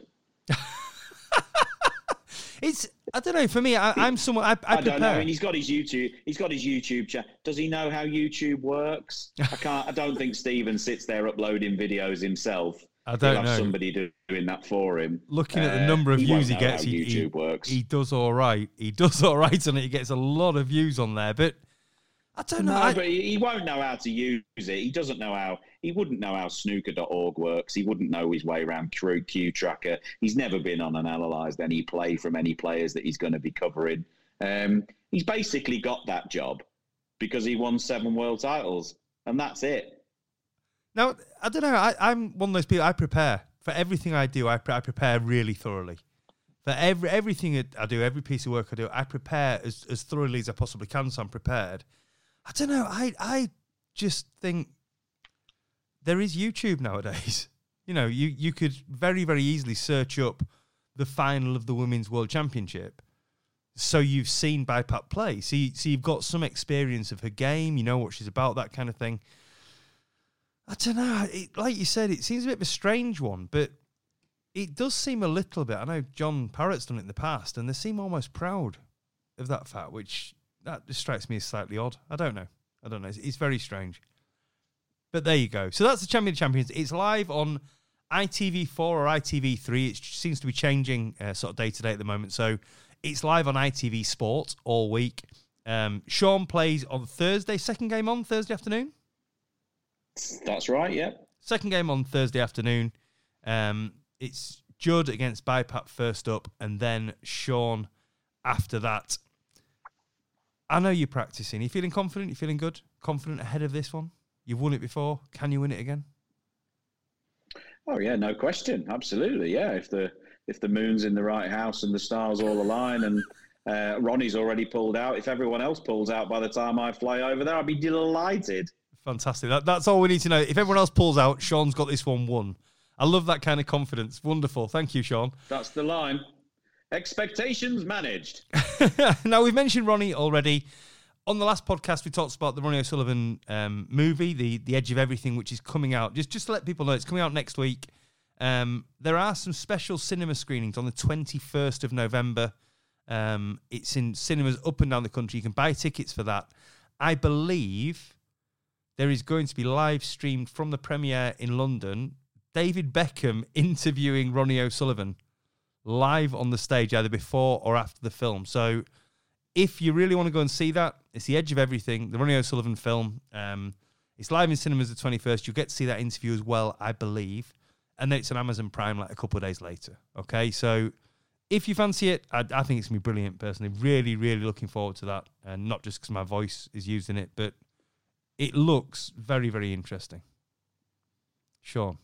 It's. I don't know. For me, I, I'm someone. I, I, I don't know. I mean, he's got his YouTube. He's got his YouTube channel. Does he know how YouTube works? I can't. I don't think Stephen sits there uploading videos himself. I don't He'll know. have somebody doing that for him. Looking uh, at the number of he views won't he know gets, how he, YouTube he, works. he does all right. He does all right on it. He gets a lot of views on there, but I don't know. No, I, but he, he won't know how to use it. He doesn't know how. He wouldn't know how snooker dot org works. He wouldn't know his way around Q, Q Tracker. He's never been on and analysed any play from any players that he's going to be covering. Um, he's basically got that job because he won seven world titles, and that's it. Now, I don't know. I, I'm one of those people. I prepare for everything I do. I, pre- I prepare really thoroughly. For every everything I do, every piece of work I do, I prepare as, as thoroughly as I possibly can. So I'm prepared. I don't know. I I just think there is YouTube nowadays. You know, you, you could very, very easily search up the final of the Women's World Championship. So you've seen Baipat play. So, you, so you've got some experience of her game. You know what she's about, that kind of thing. I don't know. It, like you said, it seems a bit of a strange one, but it does seem a little bit. I know John Parrott's done it in the past, and they seem almost proud of that fact, which that just strikes me as slightly odd. I don't know. I don't know. It's, it's very strange. But there you go. So that's the Champion of Champions. It's live on I T V four or I T V three. It seems to be changing uh, sort of day to day at the moment. So it's live on I T V Sport all week. Um, Sean plays on Thursday. Second game on Thursday afternoon? That's right, yeah. Second game on Thursday afternoon. Um, it's Judd against Baipat first up, and then Sean after that. I know you're practicing. Are you feeling confident? You feeling good? Confident ahead of this one? You've won it before. Can you win it again? Oh yeah, no question. Absolutely, yeah. If the if the moon's in the right house and the stars all align, and uh, Ronnie's already pulled out. If everyone else pulls out by the time I fly over there, I'd be delighted. Fantastic. That, that's all we need to know. If everyone else pulls out, Sean's got this one won. I love that kind of confidence. Wonderful. Thank you, Sean. That's the line. Expectations managed. Now, we've mentioned Ronnie already. On the last podcast, we talked about the Ronnie O'Sullivan um, movie, the the Edge of Everything, which is coming out. Just, just to let people know, it's coming out next week. Um, there are some special cinema screenings on the twenty-first of November. Um, it's in cinemas up and down the country. You can buy tickets for that. I believe there is going to be live streamed from the premiere in London, David Beckham interviewing Ronnie O'Sullivan live on the stage, either before or after the film. So if you really want to go and see that, it's The Edge of Everything, the Ronnie O'Sullivan film. Um, it's live in cinemas the twenty-first. You'll get to see that interview as well, I believe. And then it's on Amazon Prime like a couple of days later. Okay, so if you fancy it, I, I think it's going to be brilliant, personally. Really, really looking forward to that. And not just because my voice is used in it, but it looks very, very interesting. Sean.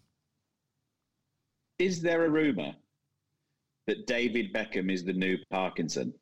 Is there a rumour that David Beckham is the new Parkinson?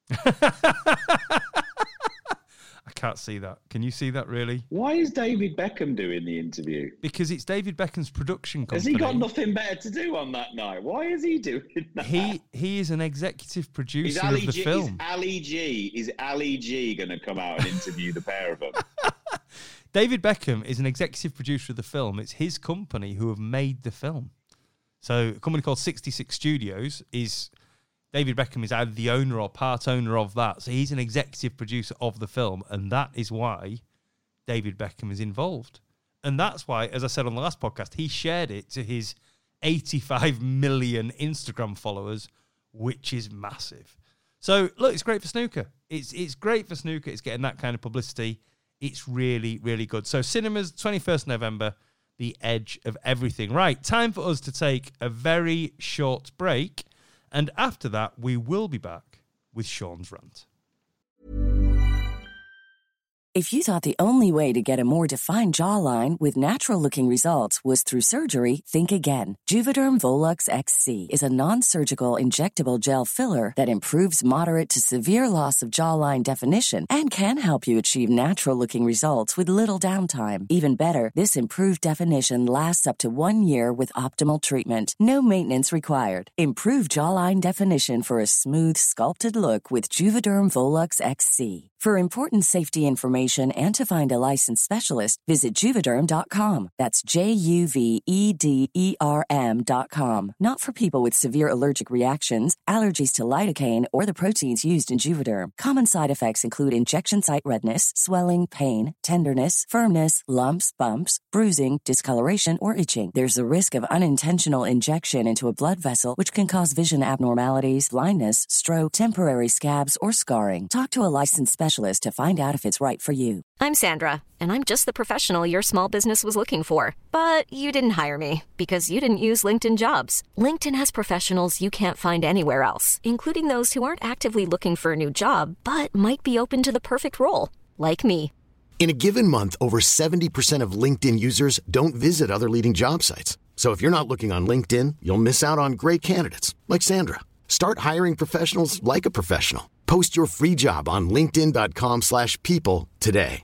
I can't see that. Can you see that, really? Why is David Beckham doing the interview? Because it's David Beckham's production company. Has he got nothing better to do on that night? Why is he doing that? He he is an executive producer is Ali of the G, film. Is Ali G, is Ali G going to come out and interview the pair of them? David Beckham is an executive producer of the film. It's his company who have made the film. So a company called sixty-six Studios is... David Beckham is either the owner or part owner of that. So he's an executive producer of the film, and that is why David Beckham is involved. And that's why, as I said on the last podcast, he shared it to his eighty-five million Instagram followers which is massive. So, look, it's great for snooker. It's it's great for snooker. It's getting that kind of publicity. It's really, really good. So, cinemas, twenty-first of November, the edge of everything. Right, time for us to take a very short break. And after that, we will be back with Sean's rant. If you thought the only way to get a more defined jawline with natural-looking results was through surgery, think again. Juvederm Volux X C is a non-surgical injectable gel filler that improves moderate to severe loss of jawline definition and can help you achieve natural-looking results with little downtime. Even better, this improved definition lasts up to one year with optimal treatment. No maintenance required. Improve jawline definition for a smooth, sculpted look with Juvederm Volux X C. For important safety information and to find a licensed specialist, visit Juvederm dot com. That's J U V E D E R M dot com. Not for people with severe allergic reactions, allergies to lidocaine, or the proteins used in Juvederm. Common side effects include injection site redness, swelling, pain, tenderness, firmness, lumps, bumps, bruising, discoloration, or itching. There's a risk of unintentional injection into a blood vessel, which can cause vision abnormalities, blindness, stroke, temporary scabs, or scarring. Talk to a licensed specialist to find out if it's right for you. I'm Sandra, and I'm just the professional your small business was looking for. But you didn't hire me because you didn't use LinkedIn Jobs. LinkedIn has professionals you can't find anywhere else, including those who aren't actively looking for a new job, but might be open to the perfect role, like me. In a given month, over seventy percent of LinkedIn users don't visit other leading job sites. So if you're not looking on LinkedIn, you'll miss out on great candidates like Sandra. Start hiring professionals like a professional. Post your free job on linkedin dot com slash people today.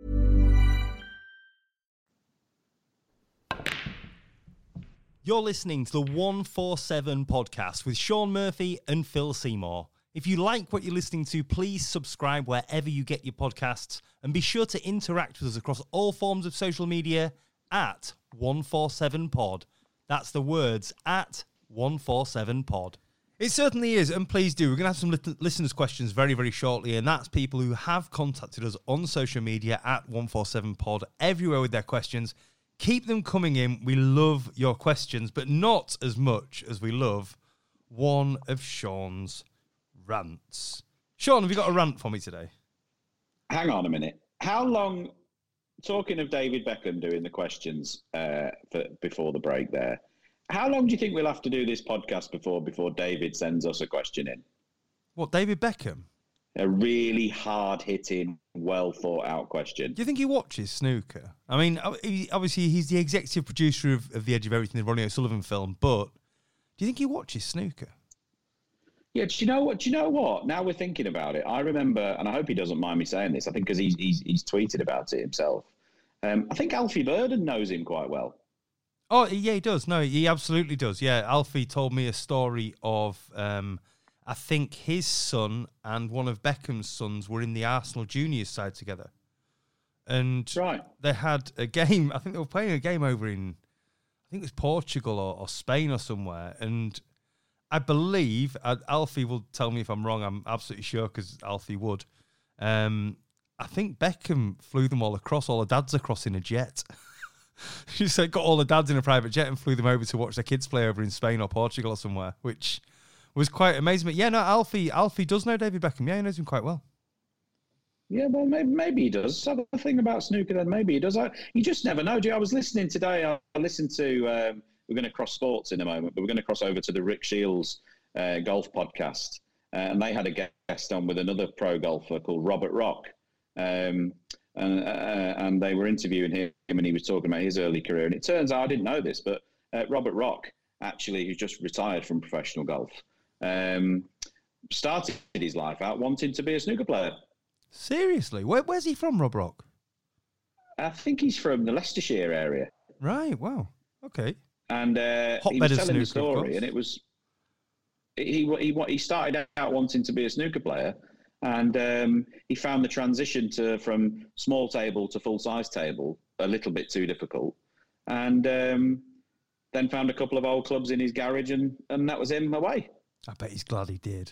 You're listening to the one forty-seven podcast with Sean Murphy and Phil Seymour. If you like what you're listening to, please subscribe wherever you get your podcasts and be sure to interact with us across all forms of social media at one forty-seven pod. That's the words at one forty-seven pod. It certainly is, and please do. We're going to have some li- listeners' questions very, very shortly, and that's people who have contacted us on social media at one forty-seven pod everywhere with their questions. Keep them coming in. We love your questions, but not as much as we love one of Sean's rants. Sean, have you got a rant for me today? Hang on a minute. How long, talking of David Beckham doing the questions uh, for, before the break there, how long do you think we'll have to do this podcast before before David sends us a question in? What, David Beckham? A really hard-hitting, well-thought-out question. Do you think he watches snooker? I mean, obviously he's the executive producer of, of The Edge of Everything, the Ronnie O'Sullivan film, but do you think he watches snooker? Yeah, do you know what? Do you know what? Now we're thinking about it. I remember, and I hope he doesn't mind me saying this, I think because he's, he's, he's tweeted about it himself. Um, I think Alfie Burden knows him quite well. Oh, yeah, he does. No, he absolutely does. Yeah, Alfie told me a story of, um, I think his son and one of Beckham's sons were in the Arsenal juniors side together. And right. They had a game, I think they were playing a game over in, I think it was Portugal or, or Spain or somewhere. And I believe, uh, Alfie will tell me if I'm wrong, I'm absolutely sure because Alfie would. Um, I think Beckham flew them all across, all the dads across in a jet. She said got all the dads in a private jet and flew them over to watch their kids play over in Spain or Portugal or somewhere, which was quite amazing. But yeah, no, Alfie Alfie does know David Beckham. Yeah, he knows him quite well. Yeah, well, maybe, maybe he does. So the thing about snooker, then maybe he does. I, you just never know. I was listening today. I, I listened to. Um, we're going to cross sports in a moment, but we're going to cross over to the Rick Shields uh, golf podcast, uh, and they had a guest on with another pro golfer called Robert Rock. Um, And, uh, and they were interviewing him, and he was talking about his early career. And it turns out, I didn't know this, but uh, Robert Rock, actually, who's just retired from professional golf, um, started his life out wanting to be a snooker player. Seriously? Where, where's he from, Rob Rock? I think he's from the Leicestershire area. Right, wow. Okay. And uh, he was telling the story, and it was... He, he, he started out wanting to be a snooker player, and um, he found the transition to from small table to full-size table a little bit too difficult. And um, then found a couple of old clubs in his garage, and, and that was him away. I bet he's glad he did.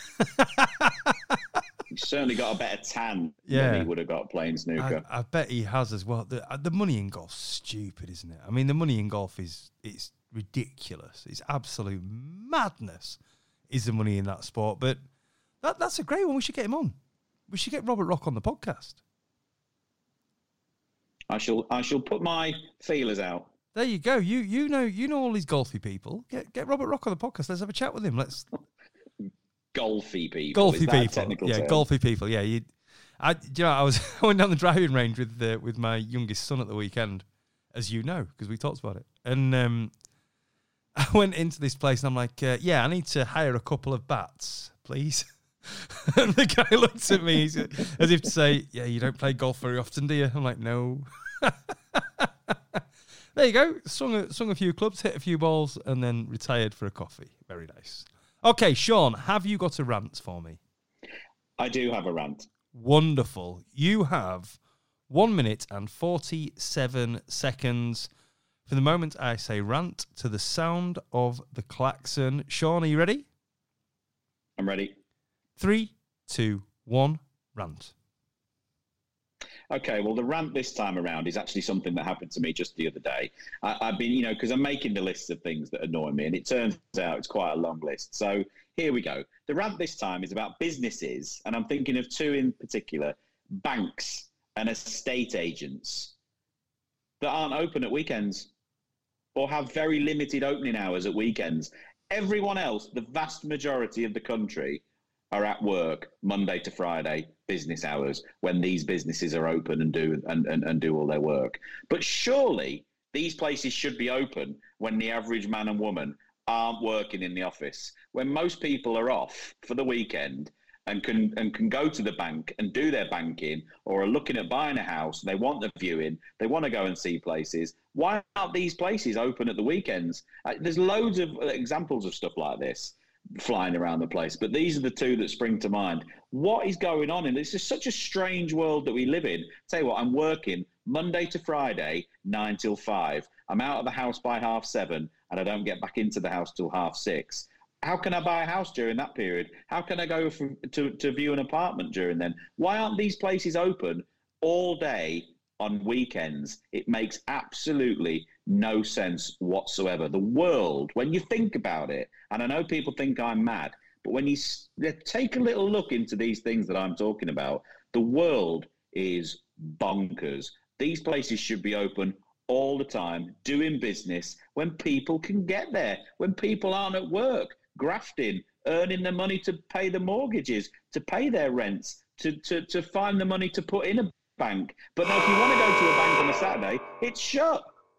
He's certainly got a better tan yeah. than he would have got playing snooker. I, I bet he has as well. The, the money in golf's stupid, isn't it? I mean, the money in golf is it's ridiculous. It's absolute madness. is the money in that sport. But that that's a great one. We should get him on. We should get Robert Rock on the podcast. I shall I shall put my feelers out. There you go. You you know you know all these golfy people. Get get Robert Rock on the podcast. Let's have a chat with him. Let's golfy people. Golfy people. Yeah, term? golfy people. Yeah, you. I you know I was I went down the driving range with uh, with my youngest son at the weekend, as you know, because we talked about it. And um, I went into this place and I'm like, uh, yeah, I need to hire a couple of bats, please. And the guy looks at me as if to say, yeah, you don't play golf very often, do you? I'm like, no. There you go. Sung a, sung a few clubs, hit a few balls, and then retired for a coffee. Very nice. Okay, Sean, have you got a rant for me? I do have a rant. Wonderful. You have one minute and forty-seven seconds. For the moment, I say rant to the sound of the klaxon. Sean, are you ready? I'm ready. Three, two, one, rant. Okay, well, the rant this time around is actually something that happened to me just the other day. I, I've been, you know, because I'm making the list of things that annoy me, and it turns out it's quite a long list. So here we go. The rant this time is about businesses, and I'm thinking of two in particular, banks and estate agents that aren't open at weekends or have very limited opening hours at weekends. Everyone else, the vast majority of the country, are at work Monday to Friday, business hours, when these businesses are open and do and, and, and do all their work. But surely these places should be open when the average man and woman aren't working in the office, when most people are off for the weekend and can and can go to the bank and do their banking, or are looking at buying a house, and they want the viewing, they want to go and see places. Why aren't these places open at the weekends? Uh, there's loads of examples of stuff like this flying around the place, but these are the two that spring to mind. What is going on? And it's just such a strange world that we live in. Tell you what, I'm working Monday to Friday, nine till five. I'm out of the house by half seven, and I don't get back into the house till half six. How can I buy a house during that period? How can I go for, to, to view an apartment during then? Why aren't these places open all day on weekends? It makes absolutely no sense whatsoever. The world, when you think about it, and I know people think I'm mad, but when you take a little look into these things that I'm talking about, the world is bonkers. These places should be open all the time, doing business when people can get there, when people aren't at work, grafting, earning the money to pay the mortgages, to pay their rents, to, to, to find the money to put in a bank. But now if you want to go to a bank on a Saturday, it's shut.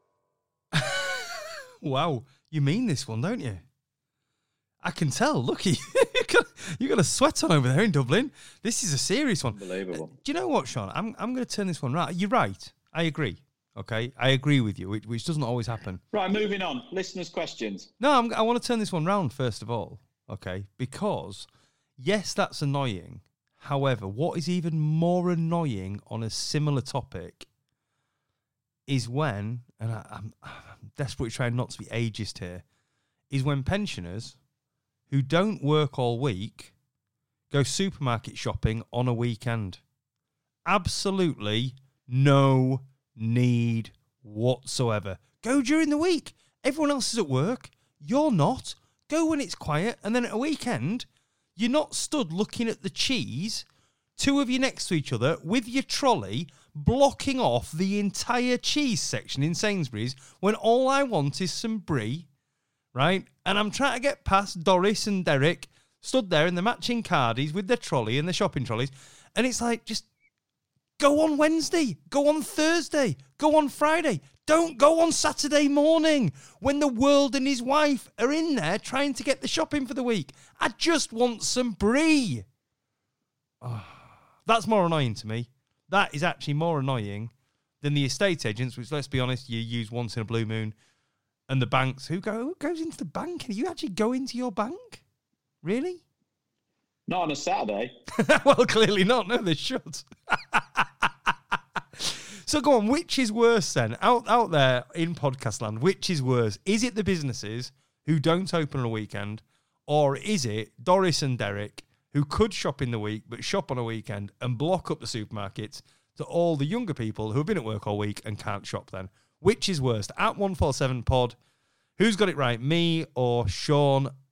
Wow, you mean this one, don't you? I can tell. Look, you got, you got a sweat on over there in Dublin. This is a serious one. Unbelievable. Uh, do you know what, Sean? I'm I'm going to turn this one right. You're right. I agree. Okay, I agree with you, which, which doesn't always happen. Right, moving on. Listeners' questions. No, I'm, I want to turn this one round first of all. Okay, because yes, that's annoying. However, what is even more annoying on a similar topic is when, and I, I'm, I'm desperately trying not to be ageist here, is when pensioners who don't work all week go supermarket shopping on a weekend. Absolutely no need whatsoever. Go during the week. Everyone else is at work. You're not. Go when it's quiet, and then at a weekend, you're not stood looking at the cheese, two of you next to each other, with your trolley, blocking off the entire cheese section in Sainsbury's, when all I want is some brie, right? And I'm trying to get past Doris and Derek, stood there in the matching cardies with their trolley and their shopping trolleys, and it's like, just go on Wednesday, go on Thursday, go on Friday. Don't go on Saturday morning when the world and his wife are in there trying to get the shopping for the week. I just want some brie. Oh, that's more annoying to me. That is actually more annoying than the estate agents, which, let's be honest, you use once in a blue moon, and the banks. Who, go, who goes into the bank? You actually go into your bank? Really? Not on a Saturday. Well, clearly not. No, they should. So go on, which is worse then? Out out there in podcast land, which is worse? Is it the businesses who don't open on a weekend, or is it Doris and Derek who could shop in the week but shop on a weekend and block up the supermarkets to all the younger people who have been at work all week and can't shop then? Which is worst? At one four seven pod, who's got it right, me or Sean?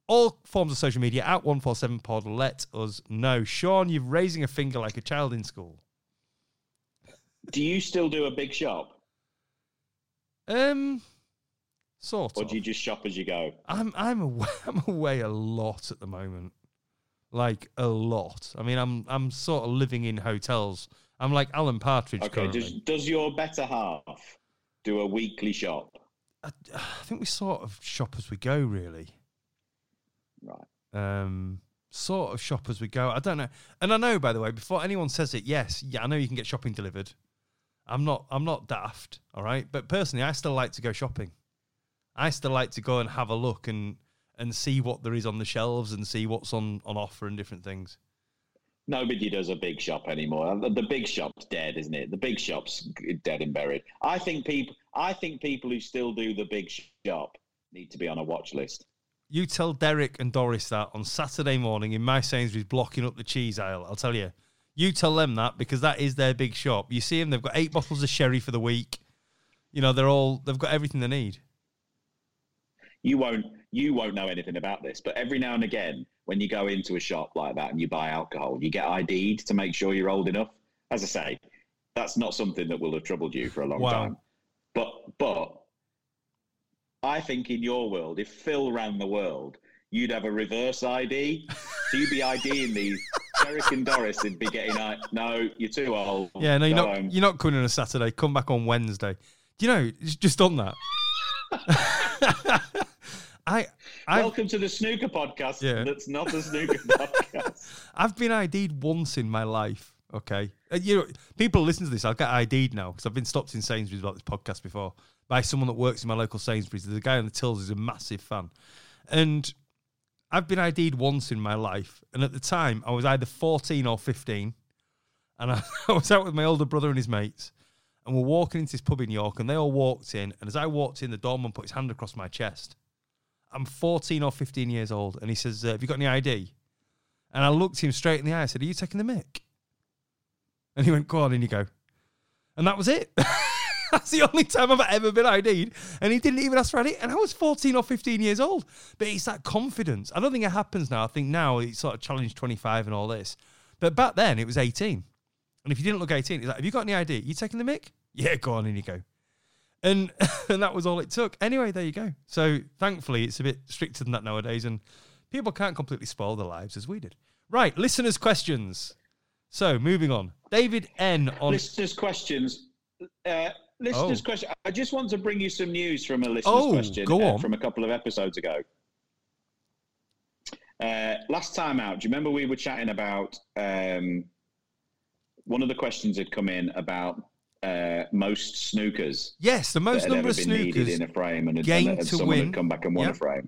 all forms of social media, at one forty-seven pod, let us know. Sean, you're raising a finger like a child in school. Do you still do a big shop? Um, sort or of. Or do you just shop as you go? I'm I'm away, I'm away a lot at the moment. Like, a lot. I mean, I'm I'm sort of living in hotels. I'm like Alan Partridge Okay, currently. does, does your better half do a weekly shop? I, I think we sort of shop as we go, really. Right. Um, sort of shop as we go. I don't know. And I know, by the way, before anyone says it, yes, yeah, I know you can get shopping delivered. I'm not I'm not daft, all right? But personally, I still like to go shopping. I still like to go and have a look and, and see what there is on the shelves and see what's on, on offer and different things. Nobody does a big shop anymore. The big shop's dead, isn't it? The big shop's dead and buried. I think people, I think people who still do the big shop need to be on a watch list. You tell Derek and Doris that on Saturday morning in my Sainsbury's blocking up the cheese aisle. I'll tell you. You tell them that because that is their big shop. You see them, they've got eight bottles of sherry for the week. You know, they're all, they've got everything they need. You won't, you won't know anything about this, but every now and again, when you go into a shop like that and you buy alcohol, you get I D'd to make sure you're old enough. As I say, that's not something that will have troubled you for a long wow. time. But, but I think in your world, if Phil ran the world, you'd have a reverse I D. So you'd be IDing these. Derek and Doris would be getting, I no, you're too old. Yeah, no, you're go not, home. you're not coming on a Saturday. Come back on Wednesday. Do you know, it's just on that. I, I Welcome to the snooker podcast. Yeah. That's not a snooker podcast. I've been I D'd once in my life. Okay, uh, you know, people listen to this. I'll get I D'd now because I've been stopped in Sainsbury's about this podcast before by someone that works in my local Sainsbury's. The guy on the tills is a massive fan, and I've been I D'd once in my life. And at the time, I was either fourteen or fifteen, and I, I was out with my older brother and his mates, and we're walking into this pub in York, and they all walked in. And as I walked in, the doorman put his hand across my chest. I'm fourteen or fifteen years old. And he says, uh, have you got any I D? And I looked him straight in the eye. I said, are you taking the mick? And he went, go on, in you go. And that was it. That's the only time I've ever been I D'd. And he didn't even ask for I D. And I was fourteen or fifteen years old. But it's that confidence. I don't think it happens now. I think now it's sort of challenge twenty-five and all this. But back then, it was eighteen. And if you didn't look eighteen, it's like, have you got any I D? You taking the mick? Yeah, go on, in you go. And and that was all it took. Anyway, there you go. So thankfully, it's a bit stricter than that nowadays, and people can't completely spoil their lives as we did. Right, listeners' questions. So moving on. David N. on... Listeners' questions. Uh, listeners' Oh. question. I just want to bring you some news from a listener's Oh, question go uh, on. from a couple of episodes ago. Uh, last time out, do you remember we were chatting about... Um, one of the questions had come in about... Uh, most snookers. Yes, the most that had number ever of been needed snookers in a frame, and, gained and, and to someone win. had come back and won Yep. a frame.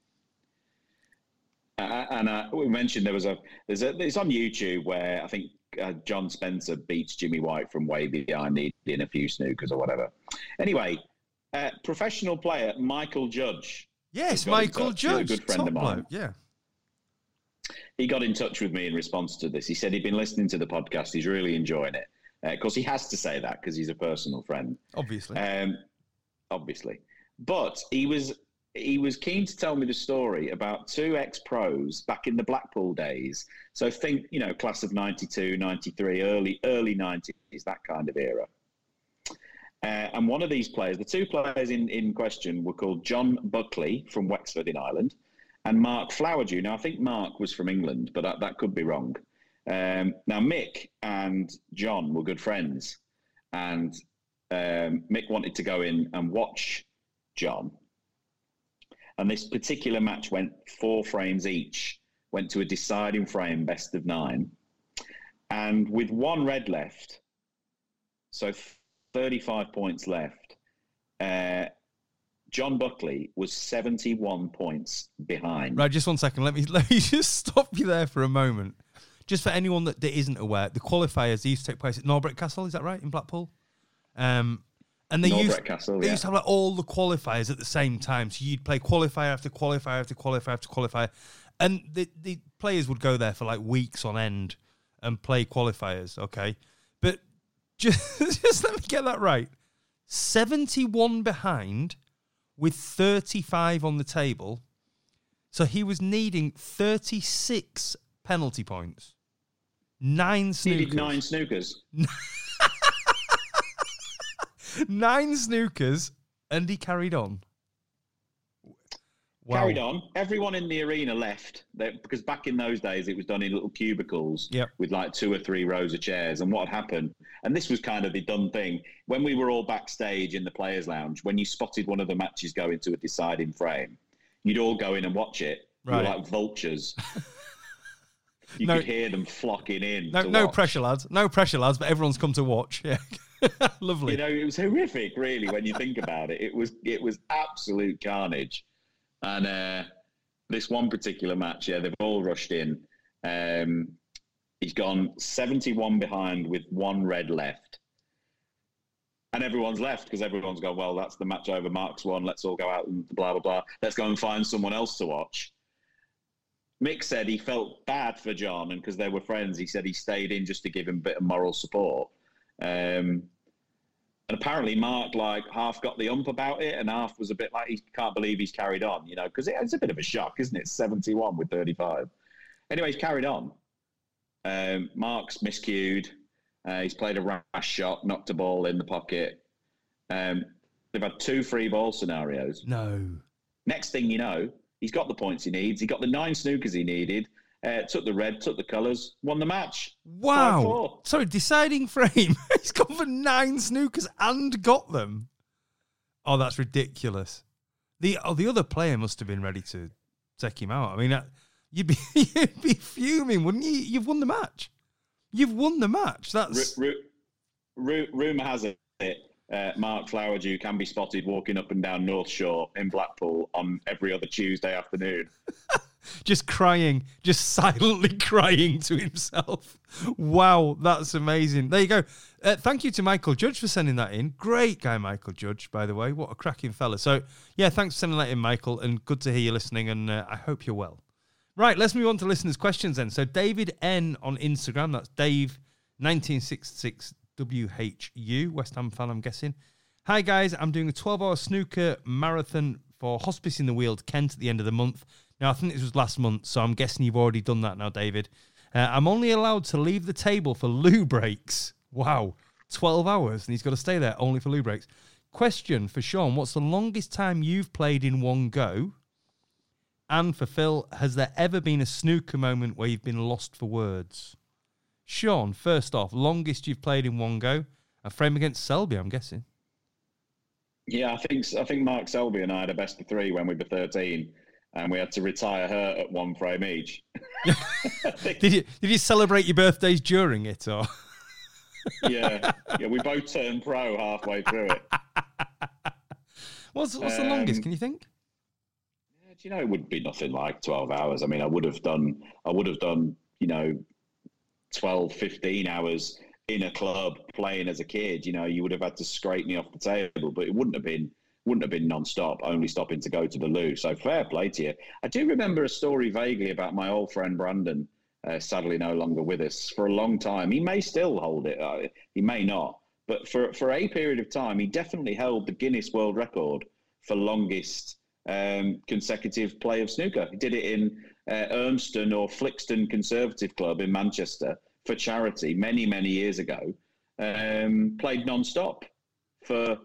Uh, and uh, we mentioned there was a there's a it's on YouTube where I think uh, John Spencer beats Jimmy White from way behind in a few snookers or whatever. Anyway, uh, professional player Michael Judge. Yes, got in Michael touch. He's a Judge, good friend top of mine. bloke, yeah. He got in touch with me in response to this. He said he'd been listening to the podcast. He's really enjoying it. Of course, he has to say that because he's a personal friend. Obviously. Um, obviously. But he was he was keen to tell me the story about two ex-pros back in the Blackpool days. So think, you know, class of ninety-two, ninety-three, early early nineties, that kind of era. Uh, and one of these players, the two players in, in question were called John Buckley from Wexford in Ireland and Mark Flowerdew. Now, I think Mark was from England, but that, that could be wrong. Um, now, Mick and John were good friends, and um, Mick wanted to go in and watch John. And this particular match went four frames each, went to a deciding frame, best of nine. And with one red left, so thirty-five points left, uh, John Buckley was seventy-one points behind. Right, just one second. Let me let me just stop you there for a moment. Just for anyone that, that isn't aware, the qualifiers they used to take place at Norbreck Castle, is that right, in Blackpool? Um, and they Norbreck used Castle, they yeah. used to have like all the qualifiers at the same time. So you'd play qualifier after qualifier after qualifier after qualifier, and the the players would go there for like weeks on end and play qualifiers. Okay, but just just let me get that right: seventy-one behind with thirty-five on the table. So he was needing thirty-six penalty points. Nine snookers. Needed nine snookers. Nine snookers, and he carried on. Wow. Carried on. Everyone in the arena left they, because back in those days it was done in little cubicles yep. with like two or three rows of chairs. And what had happened, and this was kind of the done thing, when we were all backstage in the players' lounge, when you spotted one of the matches go into a deciding frame, you'd all go in and watch it. Right. You were like vultures. You no, could hear them flocking in. No, no pressure, lads. No pressure, lads. But everyone's come to watch. Yeah, lovely. You know, it was horrific, really, when you think about it. It was, it was absolute carnage. And uh, this one particular match, yeah, they've all rushed in. Um, he's gone seventy-one behind with one red left. And everyone's left because everyone's gone, well, that's the match over. Mark's won. Let's all go out and blah, blah, blah. Let's go and find someone else to watch. Mick said he felt bad for John, and because they were friends, he said he stayed in just to give him a bit of moral support. Um, and apparently Mark, like, half got the ump about it, and half was a bit like, he can't believe he's carried on, you know, because it's a bit of a shock, isn't it? seventy-one with thirty-five. Anyway, he's carried on. Um, Mark's miscued. Uh, he's played a rash shot, knocked a ball in the pocket. Um, they've had two free ball scenarios. No. Next thing you know, he's got the points he needs. He got the nine snookers he needed. Uh, took the red, took the colours, won the match. Wow. Sorry, deciding frame. He's gone for nine snookers and got them. Oh, that's ridiculous. The oh, the other player must have been ready to take him out. I mean, you'd be, you'd be fuming, wouldn't you? You've won the match. You've won the match. That's R- r- r- Rumour has it, uh, Mark Flowerdew can be spotted walking up and down North Shore in Blackpool on every other Tuesday afternoon. Just crying, just silently crying to himself. Wow, that's amazing. There you go. Uh, thank you to Michael Judge for sending that in. Great guy, Michael Judge, by the way. What a cracking fella. So, yeah, thanks for sending that in, Michael, and good to hear you listening, and uh, I hope you're well. Right, let's move on to listeners' questions then. So, David N on Instagram, that's Dave nineteen sixty-six W H U, West Ham fan, I'm guessing. Hi, guys. I'm doing a twelve-hour snooker marathon for Hospice in the Weald, Kent, at the end of the month. Now, I think this was last month, so I'm guessing you've already done that now, David. Uh, I'm only allowed to leave the table for loo breaks. Wow, twelve hours, and he's got to stay there only for loo breaks. Question for Sean, what's the longest time you've played in one go? And for Phil, has there ever been a snooker moment where you've been lost for words? Sean, first off, longest you've played in one go? A frame against Selby, I'm guessing. Yeah, I think I think Mark Selby and I had a best of three when we were thirteen. And we had to retire her at one frame each. did you did you celebrate your birthdays during it, or? yeah, yeah. We both turned pro halfway through it. What's what's um, the longest? Can you think? Yeah, do you know, it would be nothing like twelve hours. I mean, I would have done. I would have done. You know, twelve, fifteen hours in a club playing as a kid. You know, you would have had to scrape me off the table, but it wouldn't have been. Wouldn't have been non-stop, only stopping to go to the loo. So fair play to you. I do remember a story vaguely about my old friend Brandon, uh, sadly no longer with us, for a long time. He may still hold it. Uh, he may not. But for, for a period of time, he definitely held the Guinness World Record for longest um, consecutive play of snooker. He did it in uh, Urmston or Flixton Conservative Club in Manchester for charity many, many years ago. Um, played non-stop for...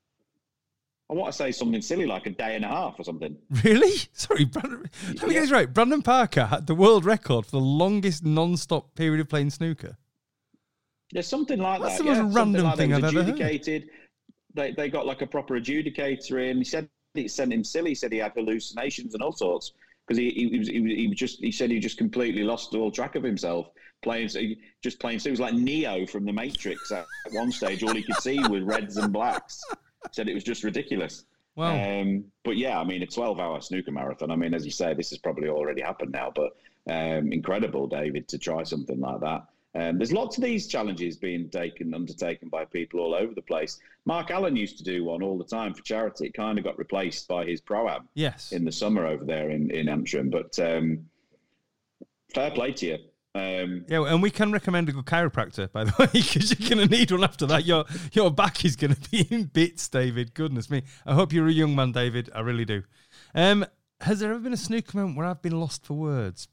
I want to say something silly like a day and a half or something. Really? Sorry, Brandon. Let me get this right. Brandon Parker had the world record for the longest non-stop period of playing snooker. There's something like That's that. That's the most yeah. random like thing I've ever heard. They they got like a proper adjudicator in. He said it sent him silly. He said he had hallucinations and all sorts because he he, he was he, he was just he said he just completely lost all track of himself playing. So he, just playing. So it was like Neo from the Matrix. At one stage, all he could see was reds and blacks. Said it was just ridiculous. Wow. Um, but yeah, I mean, a twelve-hour snooker marathon. I mean, as you say, this has probably already happened now, but um, incredible, David, to try something like that. Um, there's lots of these challenges being taken, undertaken by people all over the place. Mark Allen used to do one all the time for charity. It kind of got replaced by his Pro-Am yes. in the summer over there in, in Antrim. But um, fair play to you. Um, yeah, and we can recommend a good chiropractor, by the way, because you're going to need one after that. Your your back is going to be in bits, David. Goodness me. I hope you're a young man, David. I really do. Um, Has there ever been a snooker moment where I've been lost for words?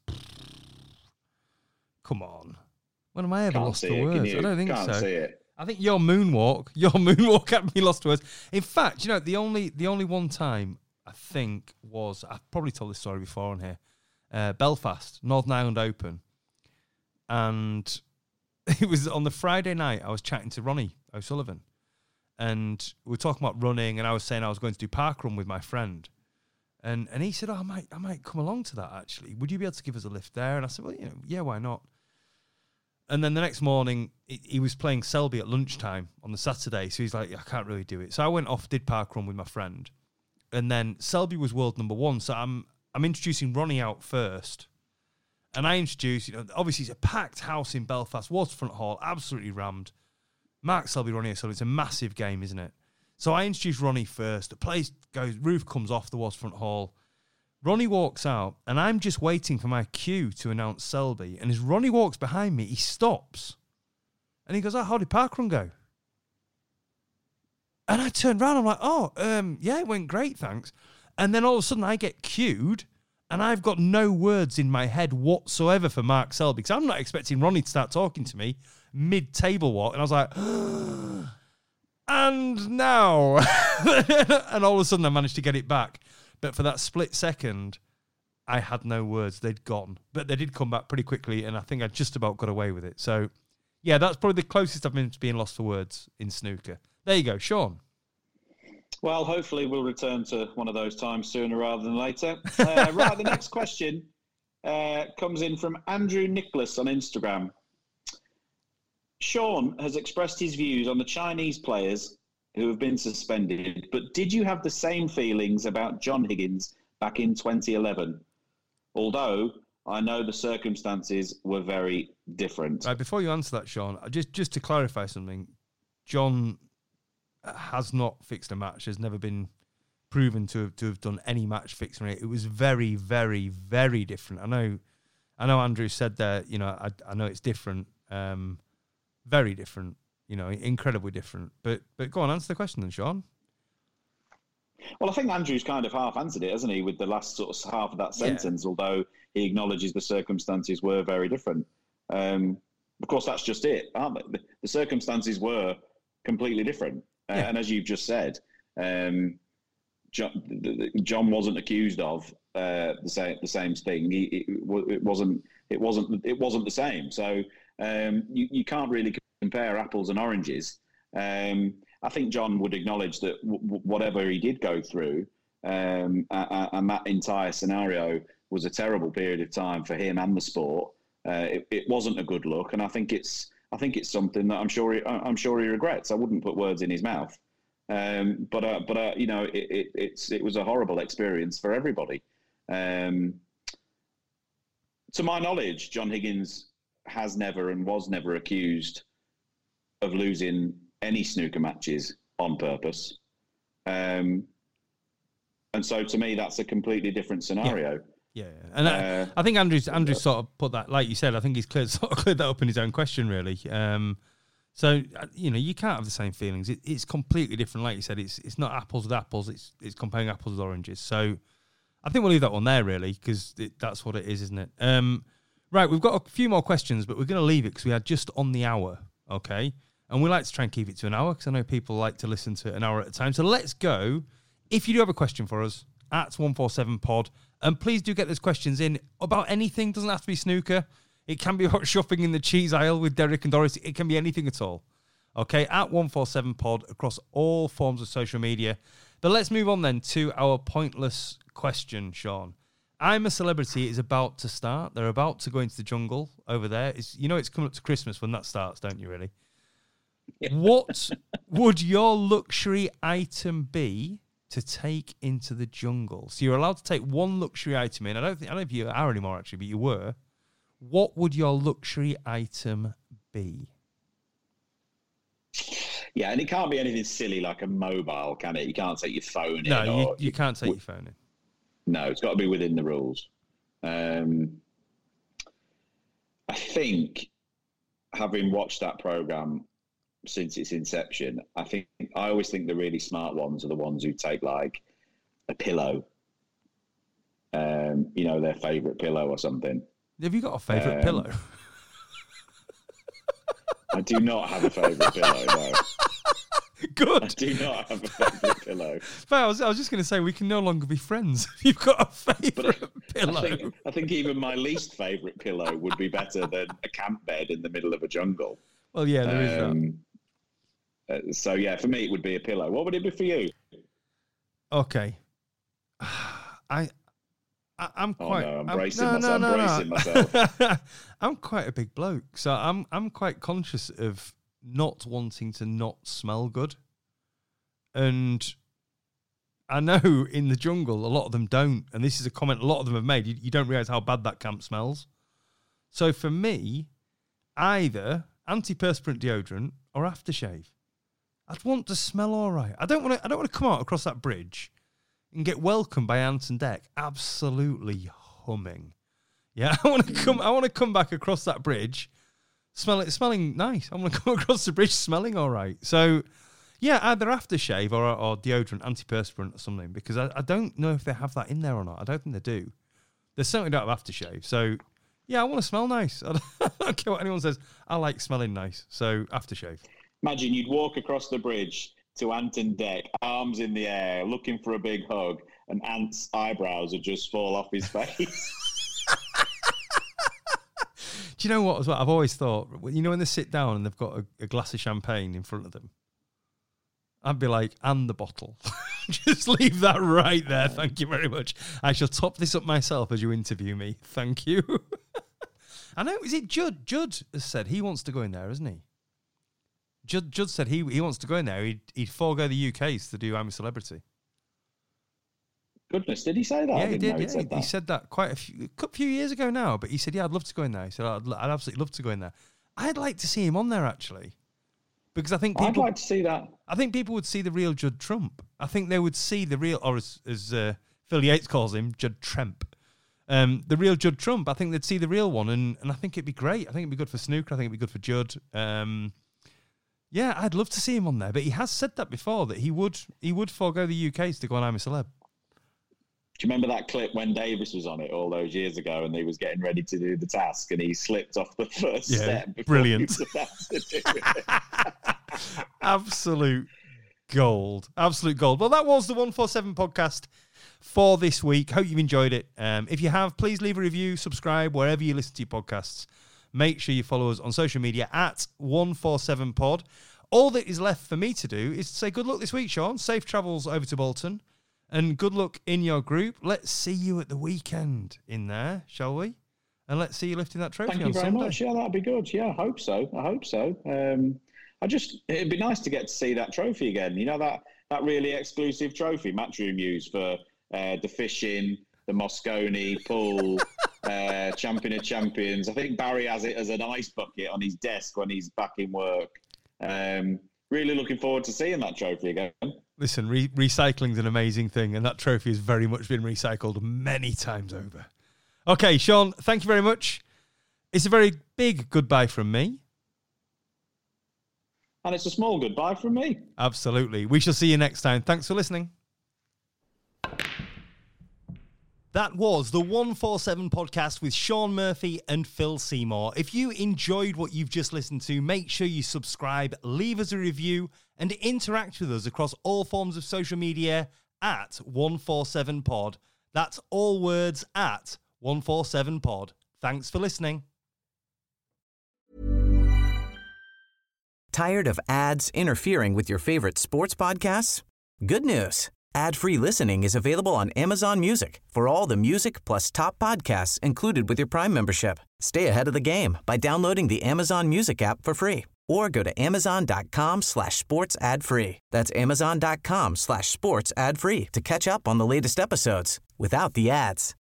Come on. When am I ever Can't lost see for it, words? can you? I don't think Can't so. see it. I think your moonwalk, your moonwalk had me lost for words. In fact, you know, the only the only one time I think was, I've probably told this story before on here, uh, Belfast, Northern Ireland Open. And it was on the Friday night, I was chatting to Ronnie O'Sullivan. And we were talking about running, and I was saying I was going to do parkrun with my friend. And and he said, oh, I might I might come along to that, actually. Would you be able to give us a lift there? And I said, well, you know, yeah, why not? And then the next morning, he, he was playing Selby at lunchtime on the Saturday. So he's like, I can't really do it. So I went off, did parkrun with my friend. And then Selby was world number one. So I'm I'm introducing Ronnie out first. And I introduced, you know, obviously it's a packed house in Belfast, Waterfront Hall, absolutely rammed. Mark Selby, Ronnie, so it's a massive game, isn't it? So I introduced Ronnie first. The place goes, roof comes off the Waterfront Hall. Ronnie walks out, and I'm just waiting for my cue to announce Selby. And as Ronnie walks behind me, he stops. And he goes, oh, how did parkrun go? And I turned around, I'm like, oh, um, yeah, it went great, thanks. And then all of a sudden I get cued, and I've got no words in my head whatsoever for Mark Selby, because I'm not expecting Ronnie to start talking to me mid-table walk. And I was like, and now. And all of a sudden I managed to get it back. But for that split second, I had no words. They'd gone. But they did come back pretty quickly, and I think I just about got away with it. So, yeah, that's probably the closest I've been to being lost for words in snooker. There you go, Sean. Well, hopefully we'll return to one of those times sooner rather than later. Uh, right, the next question uh, comes in from Andrew Nicholas on Instagram. Sean has expressed his views on the Chinese players who have been suspended, but did you have the same feelings about John Higgins back in twenty eleven? Although I know the circumstances were very different. Right, before you answer that, Sean, just just to clarify something, John has not fixed a match, has never been proven to have, to have done any match fixing. It was very, very, very different. I know, I know Andrew said that, you know, I, I know it's different, um, very different, you know, incredibly different. But but go on, answer the question then, Sean. Well, I think Andrew's kind of half answered it, hasn't he, with the last sort of half of that sentence, yeah. Although he acknowledges the circumstances were very different. Um, of course, that's just it, aren't they? The, the circumstances were completely different. Uh, yeah. And as you've just said, um, John, John wasn't accused of uh, the same the same thing. He, it, it wasn't it wasn't it wasn't the same. So um, you you can't really compare apples and oranges. Um, I think John would acknowledge that w- whatever he did go through, um, uh, and that entire scenario was a terrible period of time for him and the sport. Uh, it, it wasn't a good look, and I think it's I think it's something that I'm sure he, I'm sure he regrets. I wouldn't put words in his mouth, um, but uh, but uh, you know, it, it, it's it was a horrible experience for everybody. Um, to my knowledge, John Higgins has never and was never accused of losing any snooker matches on purpose, um, and so to me, that's a completely different scenario. Yeah. Yeah, and uh, I, I think Andrew's Andrew sort of put that, like you said, I think he's cleared, sort of cleared that up in his own question, really. Um, so you know, you can't have the same feelings. It, it's completely different, like you said. It's it's not apples with apples. It's it's comparing apples with oranges. So I think we'll leave that one there, really, because that's what it is, isn't it? Um, right, we've got a few more questions, but we're going to leave it because we are just on the hour, okay? And we like to try and keep it to an hour because I know people like to listen to an hour at a time. So let's go. If you do have a question for us, at one four seven pod. And please do get those questions in about anything. Doesn't have to be snooker. It can be about shopping in the cheese aisle with Derek and Doris. It can be anything at all. Okay, at one four seven pod across all forms of social media. But let's move on then to our pointless question, Sean. I'm a Celebrity is about to start. They're about to go into the jungle over there. It's, you know it's coming up to Christmas when that starts, don't you, really? Yeah. What would your luxury item be to take into the jungle? So you're allowed to take one luxury item in. I don't think I don't know if you are anymore, actually, but you were. What would your luxury item be? Yeah, and it can't be anything silly like a mobile, can it? You can't take your phone no, in. No, you, you or, can't take your phone in. No, it's got to be within the rules. Um, I think, having watched that programme since its inception, I think I always think the really smart ones are the ones who take like a pillow um, you know, their favourite pillow or something. Have you got a favourite Um, pillow? I do not have a favourite pillow, no. I Good. do not have a favourite pillow. But I was, I was just going to say, we can no longer be friends if you've got a favourite pillow. I think, I think even my least favourite pillow would be better than a camp bed in the middle of a jungle. Well, yeah, there is that. Um, uh, so, yeah, for me, it would be a pillow. What would it be for you? Okay. I, I I'm Oh, quite. no, I'm I'm- bracing no, myself. no, I'm no, bracing no. myself. I'm quite a big bloke, so I'm I'm quite conscious of not wanting to not smell good, and I know in the jungle a lot of them don't, and this is a comment a lot of them have made. You, you don't realize how bad that camp smells. So for me, either antiperspirant deodorant or aftershave. I'd want to smell all right. I don't want to. I don't want to come out across that bridge and get welcomed by Ant and Dec absolutely humming. Yeah, I want to come. I want to come back across that bridge, smell it, smelling nice. I want to come across the bridge smelling all right. So, yeah, either aftershave or or deodorant, antiperspirant or something. Because I, I don't know if they have that in there or not. I don't think they do. They certainly don't have aftershave. So, yeah, I want to smell nice. I don't, I don't care what anyone says. I like smelling nice. So, aftershave. Imagine you'd walk across the bridge to Ant and Dec, arms in the air, looking for a big hug, and Ant's eyebrows would just fall off his face. Do you know what, as well? I've always thought, you know, when they sit down and they've got a, a glass of champagne in front of them, I'd be like, and the bottle. Just leave that right there. Thank you very much. I shall top this up myself as you interview me. Thank you. I know, is it Judd? Judd has said he wants to go in there, hasn't he? Judd, Judd said he he wants to go in there. He'd, he'd forego the U Ks to do I'm a Celebrity. Goodness, did he say that? Yeah, I he didn't did. know Yeah, he said he, that. he said that quite a few, a few years ago now. But he said, "Yeah, I'd love to go in there." He said, "I'd, I'd absolutely love to go in there." I'd like to see him on there actually, because I think people, I'd like to see that. I think people would see the real Judd Trump. I think they would see the real, or as, as uh, Phil Yates calls him, Judd Tremp. Um, the real Judd Trump. I think they'd see the real one, and, and I think it'd be great. I think it'd be good for snooker. I think it'd be good for Judd. Um, yeah, I'd love to see him on there. But he has said that before, that he would he would forego the U Ks to go on I'm a Celeb. Do you remember that clip when Davis was on it all those years ago and he was getting ready to do the task and he slipped off the first Yeah, step before brilliant. he was about to do it? Absolute gold. Absolute gold. Well, that was the one forty-seven podcast for this week. Hope you've enjoyed it. Um, if you have, please leave a review, subscribe wherever you listen to your podcasts. Make sure you follow us on social media at one forty-seven pod. All that is left for me to do is to say good luck this week, Sean. Safe travels over to Bolton. And good luck in your group. Let's see you at the weekend in there, shall we? And let's see you lifting that trophy Thank on you very Sunday. much. Yeah, that'd be good. Yeah, I hope so. I hope so. Um, I just, it'd be nice to get to see that trophy again. You know, that that really exclusive trophy Matchroom used for uh, the fishing, the Moscone pool, uh, Champion of Champions. I think Barry has it as an ice bucket on his desk when he's back in work. Um, really looking forward to seeing that trophy again. Listen, re- recycling's an amazing thing, and that trophy has very much been recycled many times over. Okay, Sean, thank you very much. It's a very big goodbye from me. And it's a small goodbye from me. Absolutely. We shall see you next time. Thanks for listening. That was the one forty-seven podcast with Sean Murphy and Phil Seymour. If you enjoyed what you've just listened to, make sure you subscribe, leave us a review, and interact with us across all forms of social media at one forty-seven pod. That's all words at one forty-seven pod. Thanks for listening. Tired of ads interfering with your favorite sports podcasts? Good news. Ad-free listening is available on Amazon Music for all the music plus top podcasts included with your Prime membership. Stay ahead of the game by downloading the Amazon Music app for free or go to amazon.com slash sports ad free. That's amazon.com slash sports ad free to catch up on the latest episodes without the ads.